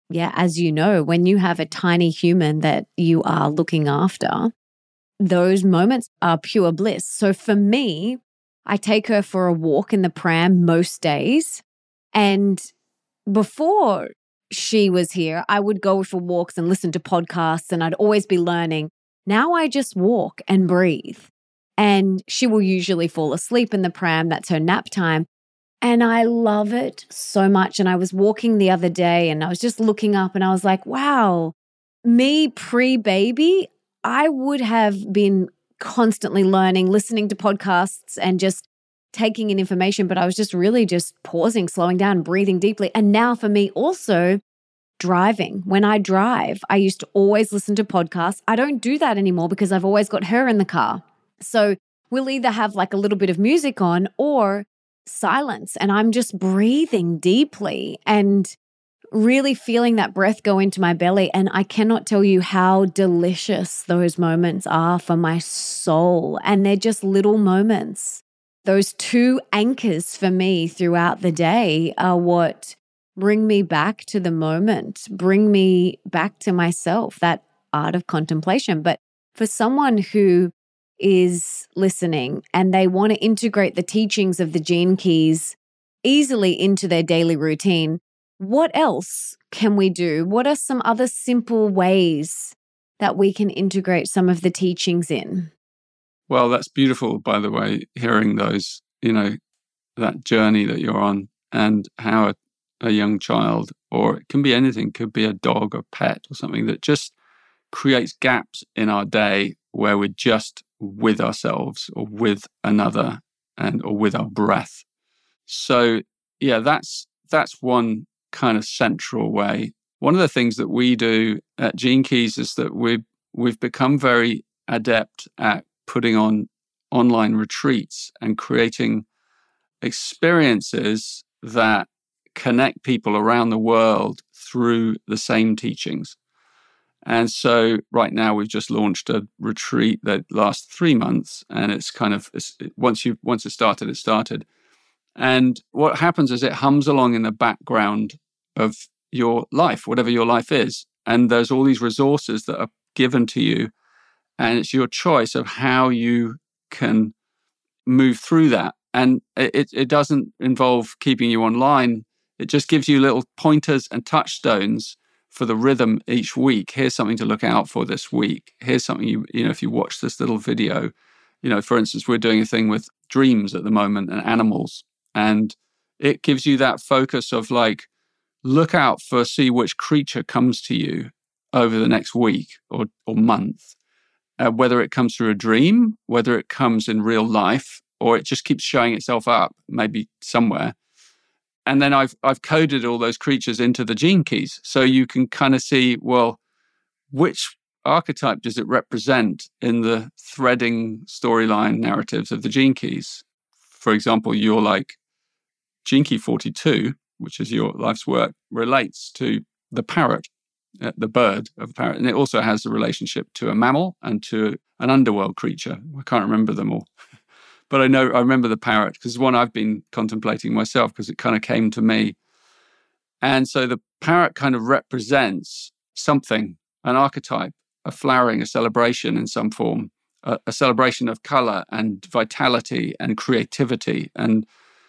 Speaker 1: yeah, as you know, when you have a tiny human that you are looking after, those moments are pure bliss. So for me, I take her for a walk in the pram most days. And before she was here, I would go for walks and listen to podcasts and I'd always be learning. Now I just walk and breathe. And she will usually fall asleep in the pram. That's her nap time. And I love it so much. And I was walking the other day and I was just looking up and I was like, wow, me pre-baby, I would have been constantly learning, listening to podcasts and just taking in information. But I was just really just pausing, slowing down, breathing deeply. And now for me also, driving. When I drive, I used to always listen to podcasts. I don't do that anymore because I've always got her in the car. So we'll either have like a little bit of music on or silence. And I'm just breathing deeply and really feeling that breath go into my belly. And I cannot tell you how delicious those moments are for my soul. And they're just little moments. Those two anchors for me throughout the day are what bring me back to the moment, bring me back to myself, that art of contemplation. But for someone who is listening and they want to integrate the teachings of the Gene Keys easily into their daily routine, what else can we do? What are some other simple ways that we can integrate some of the teachings in?
Speaker 2: Well, that's beautiful, by the way, hearing those, that journey that you're on and how a young child, or it can be anything, could be a dog, a pet or something that just creates gaps in our day where we're just with ourselves or with another or with our breath. So yeah, that's one kind of central way. One of the things that we do at Gene Keys is that we've become very adept at putting on online retreats and creating experiences that connect people around the world through the same teachings. And so right now we've just launched a retreat that lasts 3 months, and it's once it started, it started. And what happens is it hums along in the background of your life, whatever your life is. And there's all these resources that are given to you, and it's your choice of how you can move through that. And it doesn't involve keeping you online. It just gives you little pointers and touchstones for the rhythm each week. Here's something to look out for this week. Here's something if you watch this little video, for instance, we're doing a thing with dreams at the moment and animals. And it gives you that focus of like, look out for, see which creature comes to you over the next week or month, whether it comes through a dream, whether it comes in real life, or it just keeps showing itself up, maybe somewhere. And then I've coded all those creatures into the Gene Keys. So you can kind of see, well, which archetype does it represent in the threading storyline narratives of the Gene Keys? For example, you're like Gene Key 42, which is your life's work, relates to the parrot, the bird of a parrot. And it also has a relationship to a mammal and to an underworld creature. I can't remember them all. But I remember the parrot because it's one I've been contemplating myself because it kind of came to me. And so the parrot kind of represents something, an archetype, a flowering, a celebration in some form, a celebration of color and vitality and creativity. And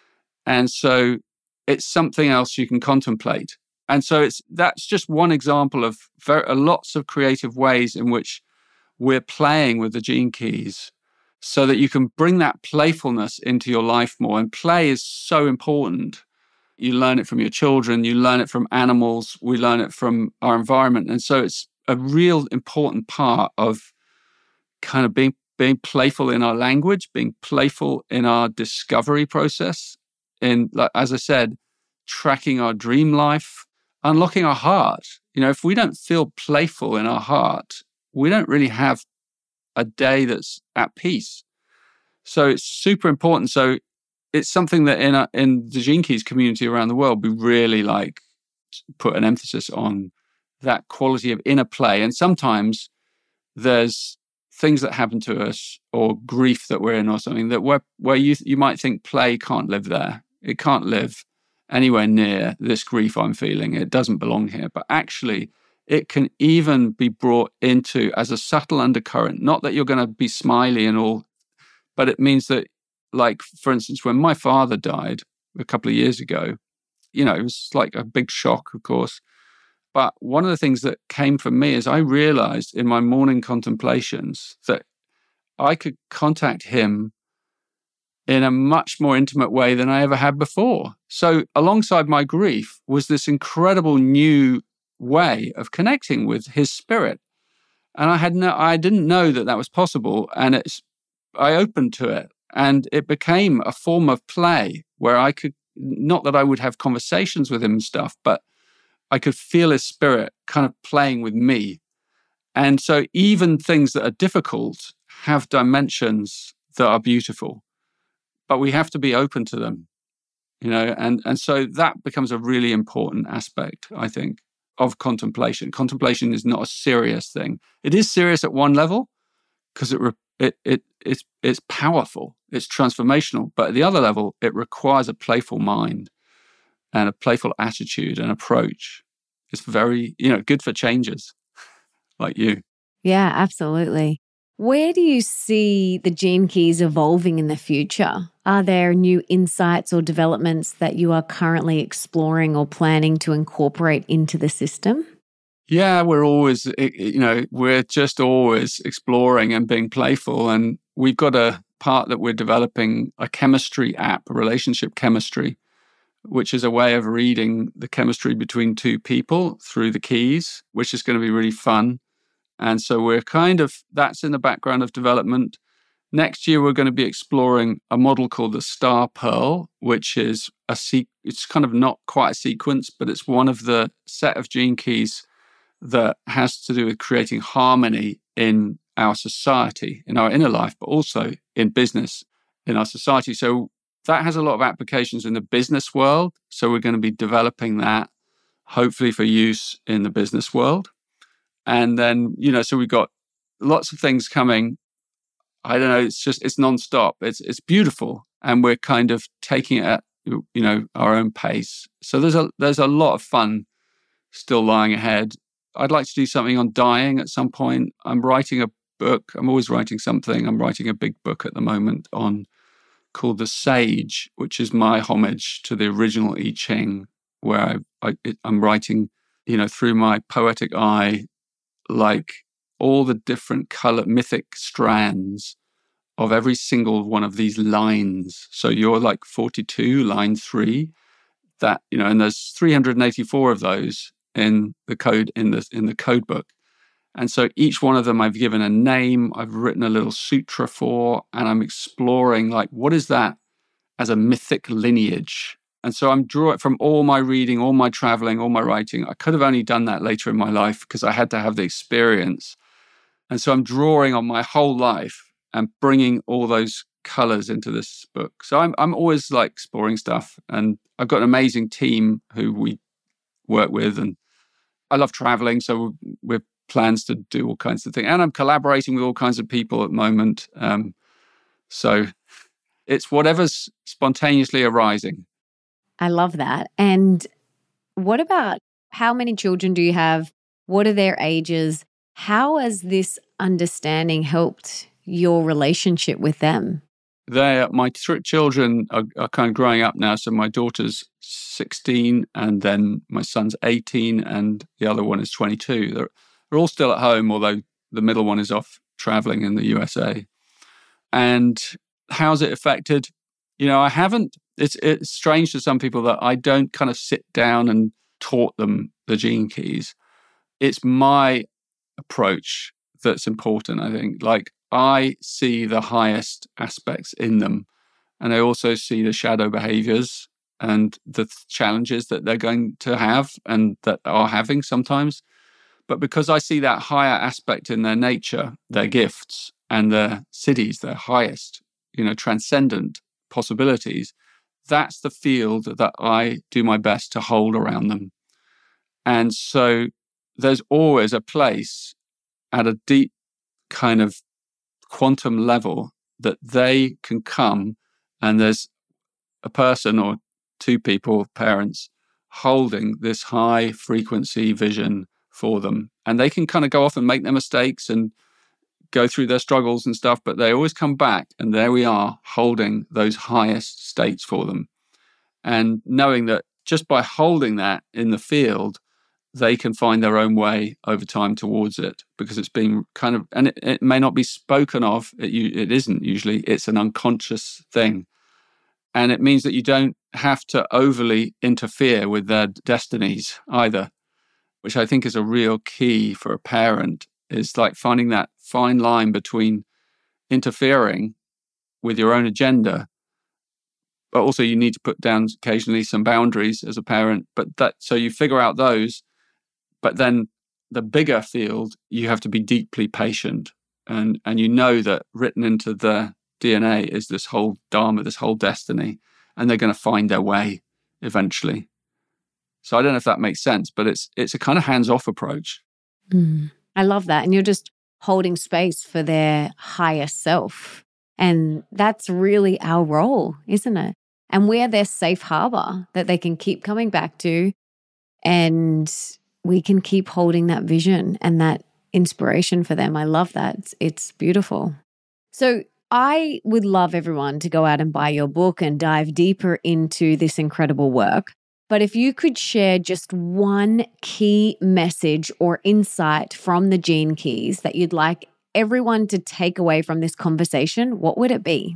Speaker 2: so it's something else you can contemplate. And so that's just one example of lots of creative ways in which we're playing with the Gene Keys so that you can bring that playfulness into your life more. And play is so important. You learn it from your children, you learn it from animals, we learn it from our environment. And so it's a real important part of kind of being playful in our language, being playful in our discovery process, in, like, as I said, tracking our dream life, unlocking our heart. If we don't feel playful in our heart, we don't really have a day that's at peace. So it's super important. So it's something that in the Gene Keys community around the world, we really put an emphasis on that quality of inner play. And sometimes there's things that happen to us or grief that we're in or something that where you might think play can't live there. It can't live. anywhere near this grief I'm feeling. It doesn't belong here. But actually, it can even be brought into as a subtle undercurrent. Not that you're going to be smiley and all, but it means that, like, for instance, when my father died a couple of years ago, it was like a big shock, of course. But one of the things that came from me is I realized in my morning contemplations that I could contact him in a much more intimate way than I ever had before. So alongside my grief was this incredible new way of connecting with his spirit. And I didn't know that was possible. And I opened to it, and it became a form of play where I could, not that I would have conversations with him and stuff, but I could feel his spirit kind of playing with me. And so even things that are difficult have dimensions that are beautiful, but we have to be open to them, and so that becomes a really important aspect, I think, of contemplation. Contemplation is not a serious thing. It is serious at one level because it's powerful, it's transformational, but at the other level, it requires a playful mind and a playful attitude and approach. It's very, good for changers like you.
Speaker 1: Yeah, absolutely. Where do you see the Gene Keys evolving in the future? Are there new insights or developments that you are currently exploring or planning to incorporate into the system?
Speaker 2: Yeah, we're always, we're just always exploring and being playful. And we've got a part that we're developing, a chemistry app, a relationship chemistry, which is a way of reading the chemistry between two people through the keys, which is going to be really fun. And so that's in the background of development. Next year, we're going to be exploring a model called the Star Pearl, which is it's kind of not quite a sequence, but it's one of the set of gene keys that has to do with creating harmony in our society, in our inner life, but also in business, in our society. So that has a lot of applications in the business world. So we're going to be developing that, hopefully for use in the business world. And then, so we've got lots of things coming. I don't know, it's nonstop. It's beautiful. And we're kind of taking it at, our own pace. So there's a lot of fun still lying ahead. I'd like to do something on dying at some point. I'm writing a book. I'm always writing something. I'm writing a big book at the moment called The Sage, which is my homage to the original I Ching, where I'm writing, through my poetic eye, like all the different mythic strands of every single one of these lines. So you're like 42, line 3, that, and there's 384 of those in the code, in the code book. And so each one of them I've given a name, I've written a little sutra for, and I'm exploring, like, what is that as a mythic lineage? And so I'm drawing from all my reading, all my traveling, all my writing. I could have only done that later in my life because I had to have the experience. And so I'm drawing on my whole life and bringing all those colors into this book. So I'm always like exploring stuff. And I've got an amazing team who we work with. And I love traveling. So we've plans to do all kinds of things. And I'm collaborating with all kinds of people at the moment. So it's whatever's spontaneously arising.
Speaker 1: I love that. And what about how many children do you have? What are their ages? How has this understanding helped your relationship with them?
Speaker 2: My children are kind of growing up now. So my daughter's 16 and then my son's 18 and the other one is 22. They're all still at home, although the middle one is off traveling in the USA. And how's it affected? I haven't. It's strange to some people that I don't kind of sit down and taught them the gene keys. It's my approach that's important, I think. Like, I see the highest aspects in them, and I also see the shadow behaviors and the challenges that they're going to have and that are having sometimes. But because I see that higher aspect in their nature, their gifts and their cities, their highest, transcendent possibilities, that's the field that I do my best to hold around them. And so there's always a place at a deep kind of quantum level that they can come, and there's a person or two people, parents, holding this high frequency vision for them. And they can kind of go off and make their mistakes and go through their struggles and stuff, but they always come back, and there we are holding those highest states for them. And knowing that just by holding that in the field, they can find their own way over time towards it, because it's been kind of, and it may not be spoken of, it isn't usually, it's an unconscious thing. And it means that you don't have to overly interfere with their destinies either, which I think is a real key for a parent, is like finding that fine line between interfering with your own agenda, but also you need to put down occasionally some boundaries as a parent. So you figure out those, but then the bigger field, you have to be deeply patient. And you know that written into the DNA is this whole dharma, this whole destiny, and they're going to find their way eventually. So I don't know if that makes sense, but it's a kind of hands-off approach.
Speaker 1: I love that. And you're just holding space for their higher self. And that's really our role, isn't it? And we're their safe harbor that they can keep coming back to. And we can keep holding that vision and that inspiration for them. I love that. It's beautiful. So I would love everyone to go out and buy your book and dive deeper into this incredible work. But if you could share just one key message or insight from the Gene Keys that you'd like everyone to take away from this conversation, what would it be?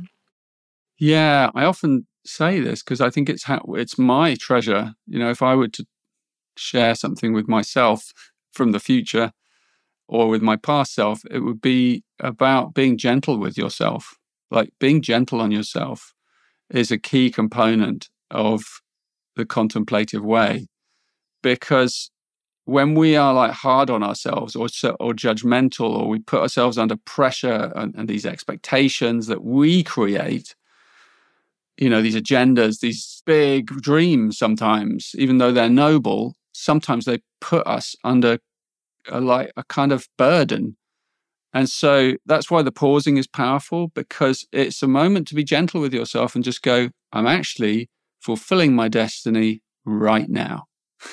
Speaker 2: Yeah, I often say this because I think it's my treasure. You know, if I were to share something with myself from the future or with my past self, it would be about being gentle with yourself. Like being gentle on yourself is a key component of the contemplative way, because when we are like hard on ourselves or judgmental, or we put ourselves under pressure and these expectations that we create, you know, these agendas, these big dreams, sometimes, even though they're noble, sometimes they put us under a kind of burden. And so that's why the pausing is powerful, because it's a moment to be gentle with yourself and just go, I'm actually fulfilling my destiny right now.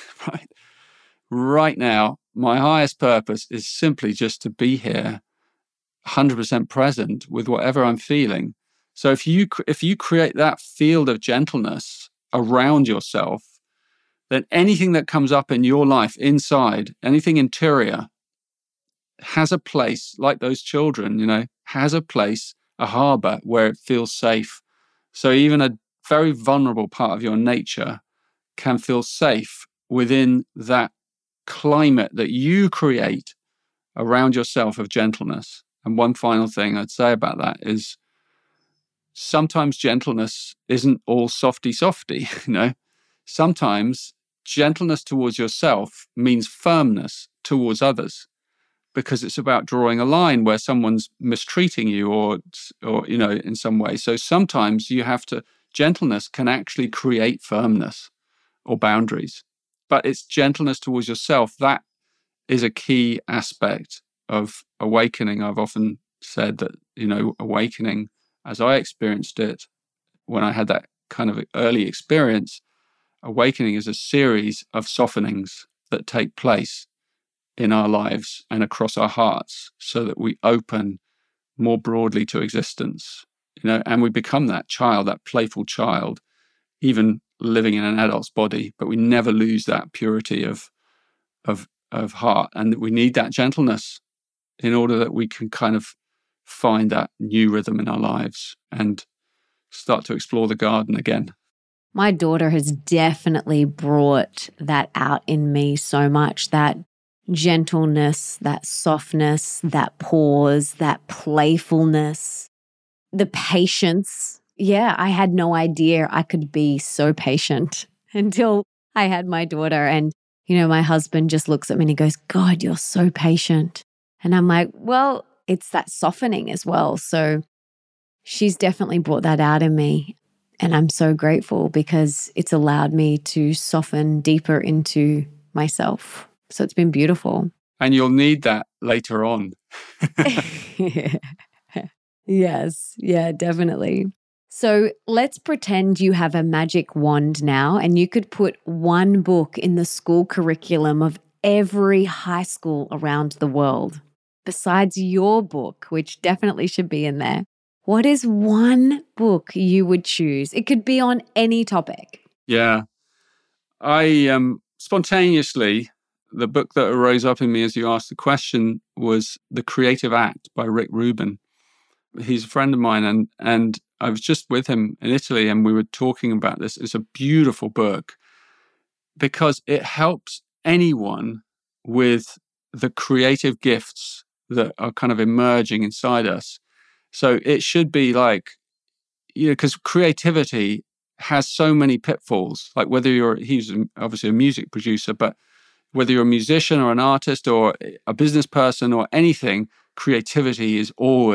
Speaker 2: Right now, my highest purpose is simply just to be here, 100% present with whatever I'm feeling. So if you create that field of gentleness around yourself, then anything that comes up in your life inside, anything interior, has a place, like those children, you know, has a place, a harbor where it feels safe. So even a very vulnerable part of your nature can feel safe within that climate that you create around yourself of gentleness. And one final thing I'd say about that is sometimes gentleness isn't all softy, you know. Sometimes gentleness towards yourself means firmness towards others, because it's about drawing a line where someone's mistreating you or you know, in some way. So sometimes gentleness can actually create firmness or boundaries. But it's gentleness towards yourself. That is a key aspect of awakening. I've often said that, you know, awakening, as I experienced it when I had that kind of early experience, awakening is a series of softenings that take place in our lives and across our hearts, so that we open more broadly to existence, you know, and we become that child, that playful child, even living in an adult's body, but we never lose that purity of heart. And we need that gentleness in order that we can kind of find that new rhythm in our lives and start to explore the garden again.
Speaker 1: My daughter has definitely brought that out in me so much, that gentleness, that softness, that pause, that playfulness, the patience. Yeah, I had no idea I could be so patient until I had my daughter. And, you know, my husband just looks at me and he goes, God, you're so patient. And I'm like, well, it's that softening as well. So she's definitely brought that out in me. And I'm so grateful because it's allowed me to soften deeper into myself. So it's been beautiful.
Speaker 2: And you'll need that later on.
Speaker 1: Yes. Yeah, definitely. So let's pretend you have a magic wand now and you could put one book in the school curriculum of every high school around the world, besides your book, which definitely should be in there. What is one book you would choose? It could be on any topic.
Speaker 2: Yeah. I spontaneously, the book that arose up in me as you asked the question was The Creative Act by Rick Rubin. He's a friend of mine, and I was just with him in Italy and we were talking about this. It's a beautiful book because it helps anyone with the creative gifts that are kind of emerging inside us. So it should be like, because creativity has so many pitfalls, like he's obviously a music producer, but whether you're a musician or an artist or a business person or anything, creativity is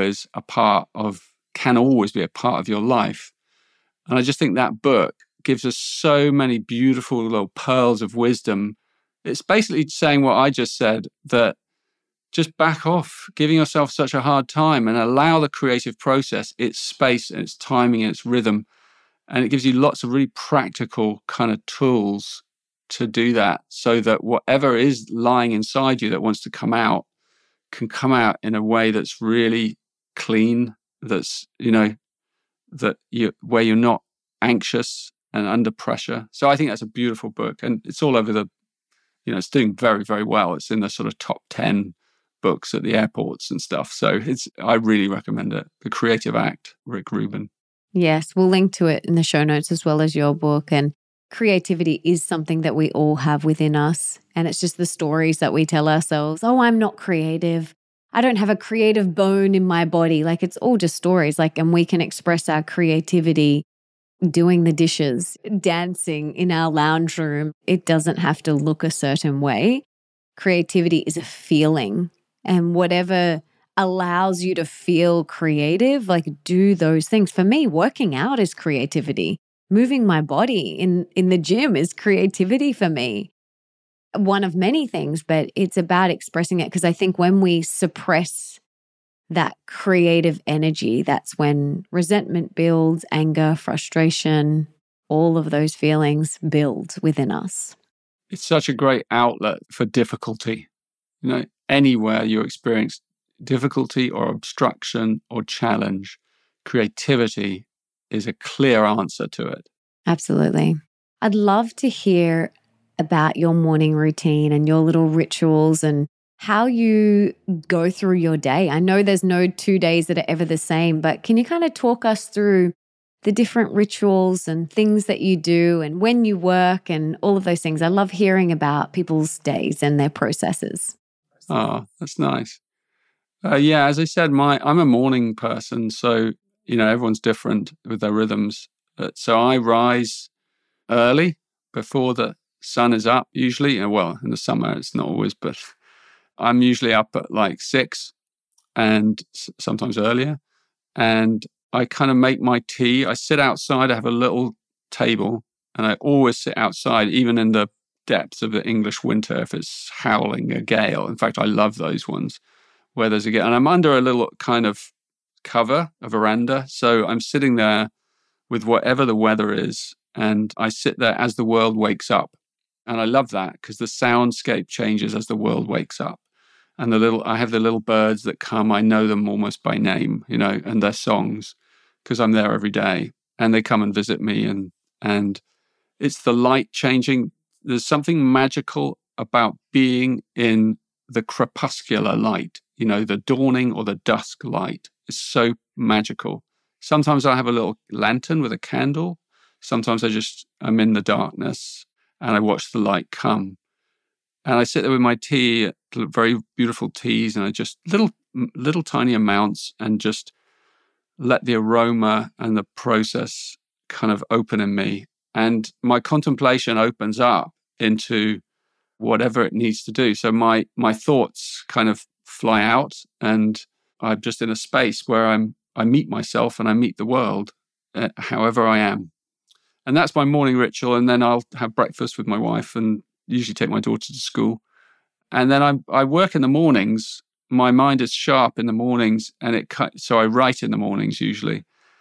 Speaker 2: can always be a part of your life. And I just think that book gives us so many beautiful little pearls of wisdom. It's basically saying what I just said, that just back off giving yourself such a hard time and allow the creative process its space and its timing and its rhythm. And it gives you lots of really practical kind of tools to do that, so that whatever is lying inside you that wants to come out can come out in a way that's really clean, that's, where you're not anxious and under pressure. So I think that's a beautiful book, and it's all over it's doing very, very well. It's in the sort of top 10 books at the airports and stuff. So I really recommend it. The Creative Act, Rick Rubin.
Speaker 1: Yes, we'll link to it in the show notes as well as your book. And creativity is something that we all have within us. And it's just the stories that we tell ourselves. Oh, I'm not creative. I don't have a creative bone in my body. Like, it's all just stories. And we can express our creativity doing the dishes, dancing in our lounge room. It doesn't have to look a certain way. Creativity is a feeling. And whatever allows you to feel creative, do those things. For me, working out is creativity. Moving my body in the gym is creativity for me. One of many things, but it's about expressing it, because I think when we suppress that creative energy, that's when resentment builds, anger, frustration, all of those feelings build within us.
Speaker 2: It's such a great outlet for difficulty. Anywhere you experience difficulty or obstruction or challenge, creativity is a clear answer to it.
Speaker 1: Absolutely. I'd love to hear about your morning routine and your little rituals and how you go through your day. I know there's no 2 days that are ever the same, but can you kind of talk us through the different rituals and things that you do and when you work and all of those things? I love hearing about people's days and their processes.
Speaker 2: Oh, that's nice. Yeah, as I said, I'm a morning person, so everyone's different with their rhythms. So I rise early before the sun is up. Usually, well, in the summer it's not always, but I'm usually up at 6 and sometimes earlier. And I kind of make my tea. I sit outside. I have a little table, and I always sit outside, even in the depths of the English winter if it's howling a gale. In fact, I love those ones where there's a gale. And I'm under a little kind of cover, a veranda. So I'm sitting there with whatever the weather is, and I sit there as the world wakes up. And I love that because the soundscape changes as the world wakes up. And I have the little birds that come, I know them almost by name, and their songs, because I'm there every day. And they come and visit me, and it's the light changing. There's something magical about being in the crepuscular light, the dawning or the dusk light. It's so magical. Sometimes I have a little lantern with a candle. Sometimes I'm in the darkness and I watch the light come. And I sit there with my tea, very beautiful teas, and I just little tiny amounts, and just let the aroma and the process kind of open in me. And my contemplation opens up into whatever it needs to do. So my thoughts kind of fly out, and I'm just in a space where I meet myself and I meet the world, however I am. And that's my morning ritual. And then I'll have breakfast with my wife and usually take my daughter to school. And then I work in the mornings. My mind is sharp in the mornings, and so I write in the mornings usually.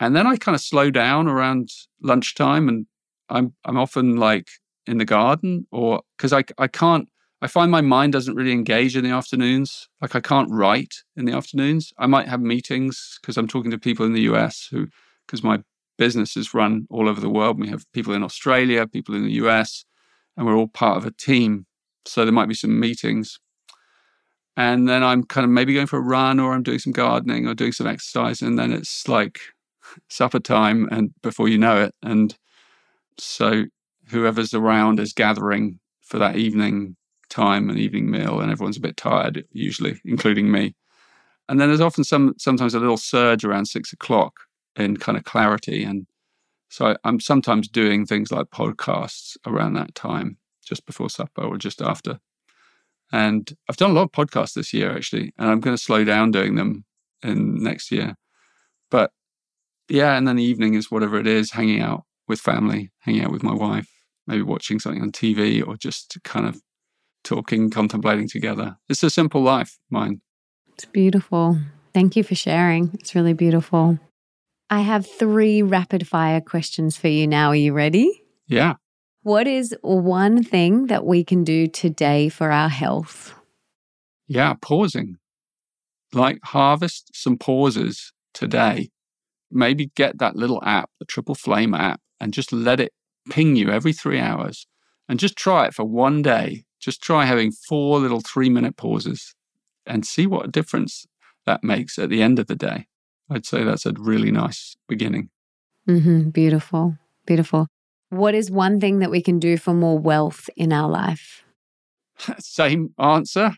Speaker 2: And then I kind of slow down around lunchtime, and I'm often like in the garden, or because I can't, I find my mind doesn't really engage in the afternoons. Like I can't write in the afternoons. I might have meetings because I'm talking to people in the US because my business is run all over the world. We have people in Australia, people in the US, and we're all part of a team. So there might be some meetings. And then I'm kind of maybe going for a run, or I'm doing some gardening or doing some exercise. And then it's like supper time, and before you know it. And so whoever's around is gathering for that evening time and evening meal, and everyone's a bit tired, usually, including me. And then there's often sometimes a little surge around 6 o'clock in kind of clarity. And so I'm sometimes doing things like podcasts around that time, just before supper or just after. And I've done a lot of podcasts this year, actually, and I'm going to slow down doing them in next year. But yeah, and then the evening is whatever it is, hanging out with family, hanging out with my wife, maybe watching something on TV, or just kind of talking, contemplating together. It's a simple life, mine.
Speaker 1: It's beautiful. Thank you for sharing. It's really beautiful. I have 3 rapid fire questions for you now. Are you ready?
Speaker 2: Yeah.
Speaker 1: What is one thing that we can do today for our health?
Speaker 2: Yeah, pausing. Like harvest some pauses today. Maybe get that little app, the Triple Flame app, and just let it ping you every 3 hours. And just try it for one day. Just try having 4 little 3-minute pauses and see what a difference that makes at the end of the day. I'd say that's a really nice beginning.
Speaker 1: Beautiful. Beautiful. What is one thing that we can do for more wealth in our life?
Speaker 2: Same answer.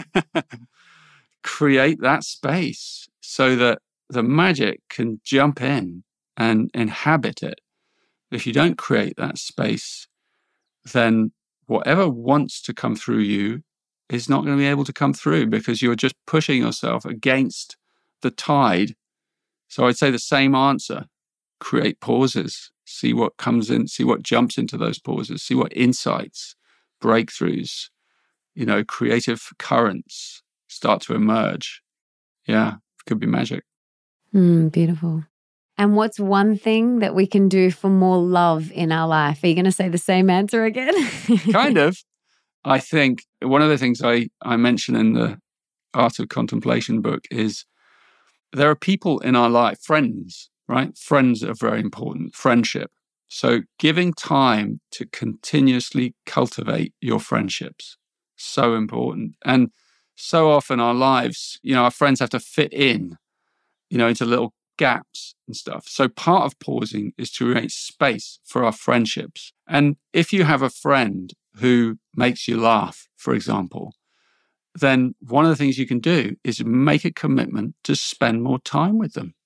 Speaker 2: Create that space so that the magic can jump in and inhabit it. If you don't create that space, then whatever wants to come through you is not going to be able to come through, because you're just pushing yourself against the tide. So I'd say the same answer. Create pauses. See what comes in, see what jumps into those pauses, see what insights, breakthroughs, creative currents start to emerge. Yeah, it could be magic.
Speaker 1: Beautiful. And what's one thing that we can do for more love in our life? Are you going to say the same answer again?
Speaker 2: Kind of. I think one of the things I mention in the Art of Contemplation book is there are people in our life, friends, right? Friends are very important, friendship. So giving time to continuously cultivate your friendships, so important. And so often our lives, our friends have to fit in, into little gaps and stuff. So part of pausing is to create space for our friendships. And if you have a friend who makes you laugh, for example, then one of the things you can do is make a commitment to spend more time with them.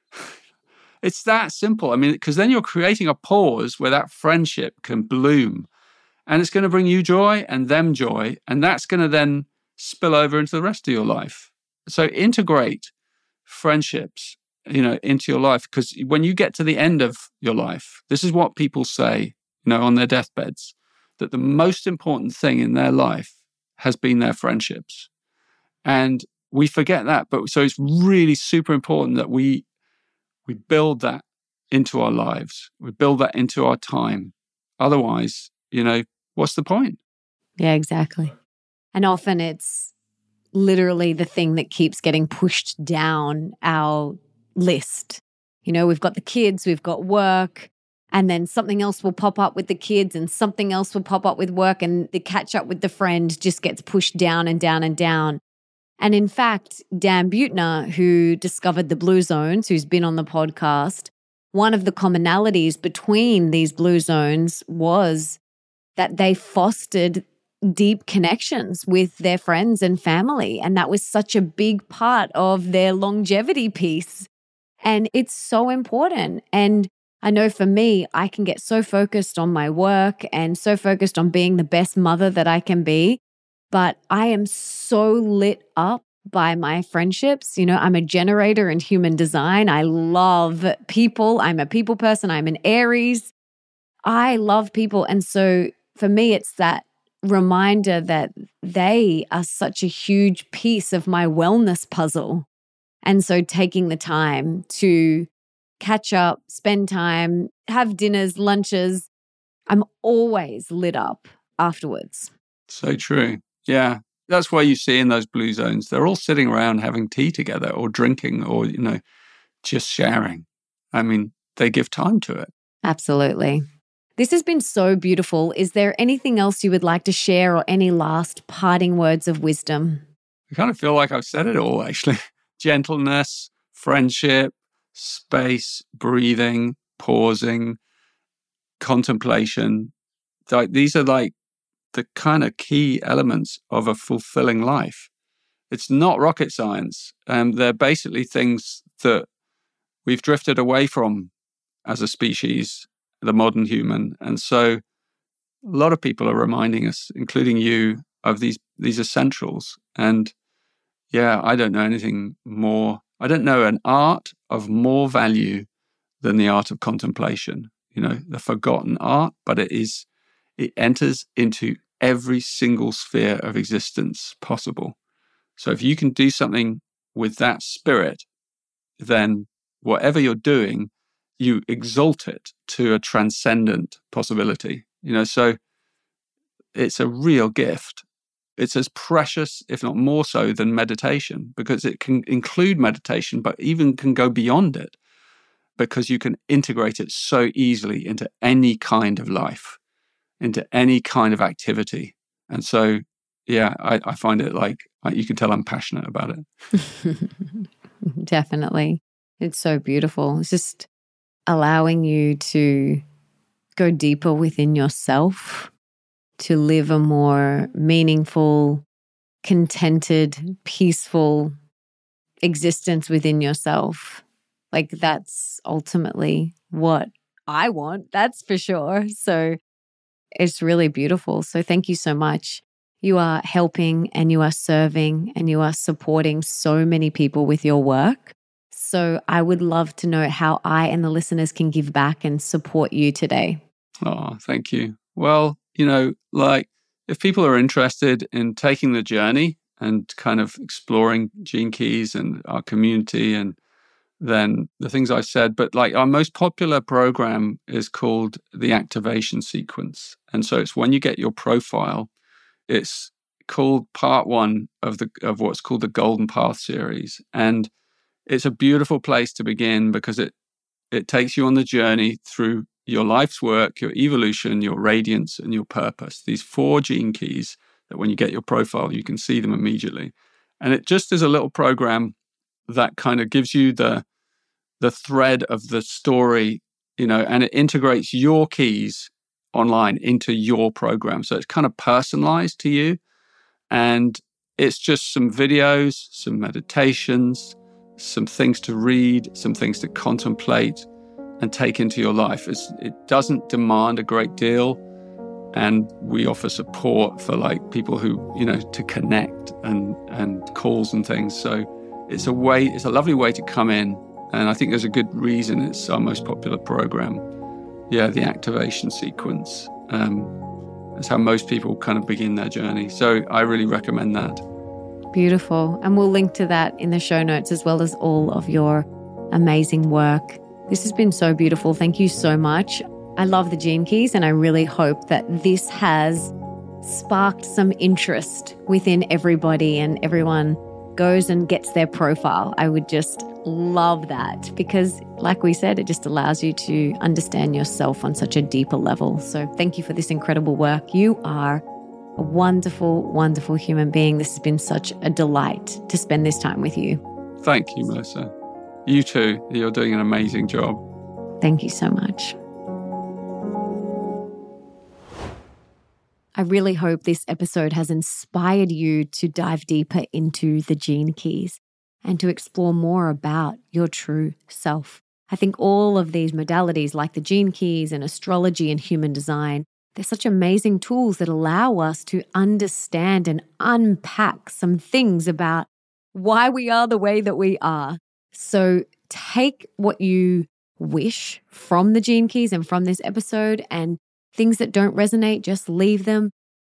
Speaker 2: It's that simple. I mean, because then you're creating a pause where that friendship can bloom, and it's going to bring you joy and them joy. And that's going to then spill over into the rest of your life. So integrate friendships, into your life. Because when you get to the end of your life, this is what people say, on their deathbeds, that the most important thing in their life has been their friendships. And we forget that. But so it's really super important that we build that into our lives. We build that into our time. Otherwise, what's the point?
Speaker 1: Yeah, exactly. And often it's literally the thing that keeps getting pushed down our list. We've got the kids, we've got work, and then something else will pop up with the kids and something else will pop up with work, and the catch up with the friend just gets pushed down and down and down. And in fact, Dan Buettner, who discovered the Blue Zones, who's been on the podcast, one of the commonalities between these Blue Zones was that they fostered deep connections with their friends and family. And that was such a big part of their longevity piece. And it's so important. And I know for me, I can get so focused on my work and so focused on being the best mother that I can be. But I am so lit up by my friendships. I'm a generator in human design. I love people. I'm a people person. I'm an Aries. I love people. And so for me, it's that reminder that they are such a huge piece of my wellness puzzle. And so taking the time to catch up, spend time, have dinners, lunches, I'm always lit up afterwards.
Speaker 2: So true. Yeah. That's why you see in those blue zones, they're all sitting around having tea together or drinking or, just sharing. I mean, they give time to it.
Speaker 1: Absolutely. This has been so beautiful. Is there anything else you would like to share or any last parting words of wisdom?
Speaker 2: I kind of feel like I've said it all, actually. Gentleness, friendship, space, breathing, pausing, contemplation. These are like the kind of key elements of a fulfilling life. It's not rocket science. They're basically things that we've drifted away from as a species, the modern human. And so a lot of people are reminding us, including you, of these essentials. And yeah, I don't know anything more. I don't know an art of more value than the art of contemplation, the forgotten art, but it enters into every single sphere of existence possible. So if you can do something with that spirit, then whatever you're doing, you exalt it to a transcendent possibility. So it's a real gift. It's as precious, if not more so, than meditation, because it can include meditation, but even can go beyond it, because you can integrate it so easily into any kind of life, into any kind of activity. And so, yeah, I find it like you can tell I'm passionate about it.
Speaker 1: Definitely. It's so beautiful. It's just allowing you to go deeper within yourself, to live a more meaningful, contented, peaceful existence within yourself. Like that's ultimately what I want, that's for sure. So it's really beautiful. So thank you so much. You are helping and you are serving and you are supporting so many people with your work. So I would love to know how I and the listeners can give back and support you today.
Speaker 2: Oh, thank you. Well, if people are interested in taking the journey and kind of exploring Gene Keys and our community, and then the things I said, but like our most popular program is called the Activation Sequence. And so it's when you get your profile, it's called part one of what's called the Golden Path series. And it's a beautiful place to begin because it takes you on the journey through your life's work, your evolution, your radiance, and your purpose. These 4 gene keys that when you get your profile, you can see them immediately. And it just is a little program that kind of gives you the thread of the story, and it integrates your keys online into your program. So it's kind of personalized to you. And it's just some videos, some meditations, some things to read, some things to contemplate and take into your life. It doesn't demand a great deal. And we offer support for people who, to connect and calls and things. So it's a lovely way to come in. And I think there's a good reason it's our most popular program. Yeah, the Activation Sequence. That's how most people kind of begin their journey. So I really recommend that.
Speaker 1: Beautiful. And we'll link to that in the show notes as well as all of your amazing work. This has been so beautiful. Thank you so much. I love the Gene Keys and I really hope that this has sparked some interest within everybody and everyone goes and gets their profile. I would just love that because, like we said, it just allows you to understand yourself on such a deeper level. So thank you for this incredible work. You are a wonderful, wonderful human being. This has been such a delight to spend this time with you.
Speaker 2: Thank you, Melissa. You too. You're doing an amazing job.
Speaker 1: Thank you so much. I really hope this episode has inspired you to dive deeper into the Gene Keys and to explore more about your true self. I think all of these modalities like the Gene Keys and astrology and human design, they're such amazing tools that allow us to understand and unpack some things about why we are the way that we are. So take what you wish from the Gene Keys and from this episode, and things that don't resonate, just leave them. But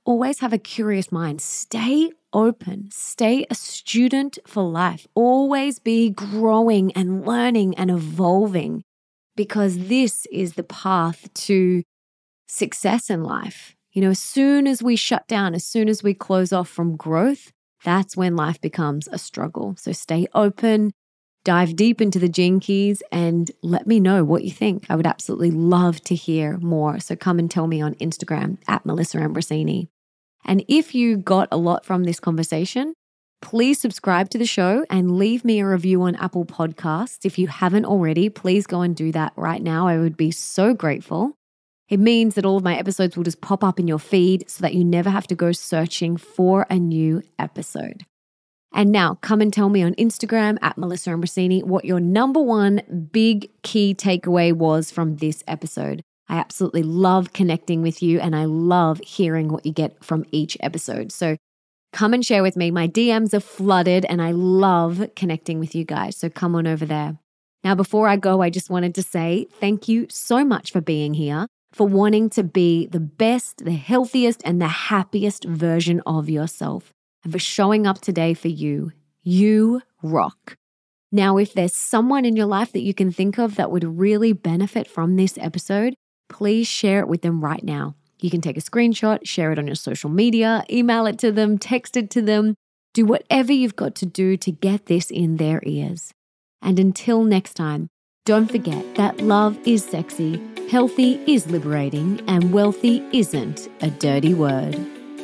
Speaker 1: always have a curious mind. Stay open. Stay a student for life. Always be growing and learning and evolving, because this is the path to success in life. As soon as we shut down, as soon as we close off from growth, that's when life becomes a struggle. So stay open, dive deep into the Gene Keys, and let me know what you think. I would absolutely love to hear more. So come and tell me on Instagram @Melissa Ambrosini. And if you got a lot from this conversation, please subscribe to the show and leave me a review on Apple Podcasts. If you haven't already, please go and do that right now. I would be so grateful. It means that all of my episodes will just pop up in your feed so that you never have to go searching for a new episode. And now come and tell me on Instagram @Melissa Ambrosini what your number one big key takeaway was from this episode. I absolutely love connecting with you, and I love hearing what you get from each episode. So come and share with me. My DMs are flooded and I love connecting with you guys. So come on over there. Now, before I go, I just wanted to say thank you so much for being here, for wanting to be the best, the healthiest, and the happiest version of yourself, and for showing up today for you. You rock. Now, if there's someone in your life that you can think of that would really benefit from this episode, please share it with them right now. You can take a screenshot, share it on your social media, email it to them, text it to them. Do whatever you've got to do to get this in their ears. And until next time, don't forget that love is sexy, healthy is liberating, and wealthy isn't a dirty word.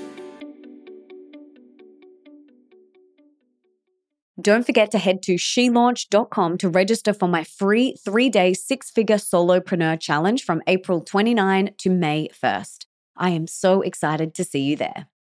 Speaker 1: Don't forget to head to shelaunch.com to register for my free 3-day 6-figure solopreneur challenge from April 29 to May 1st. I am so excited to see you there.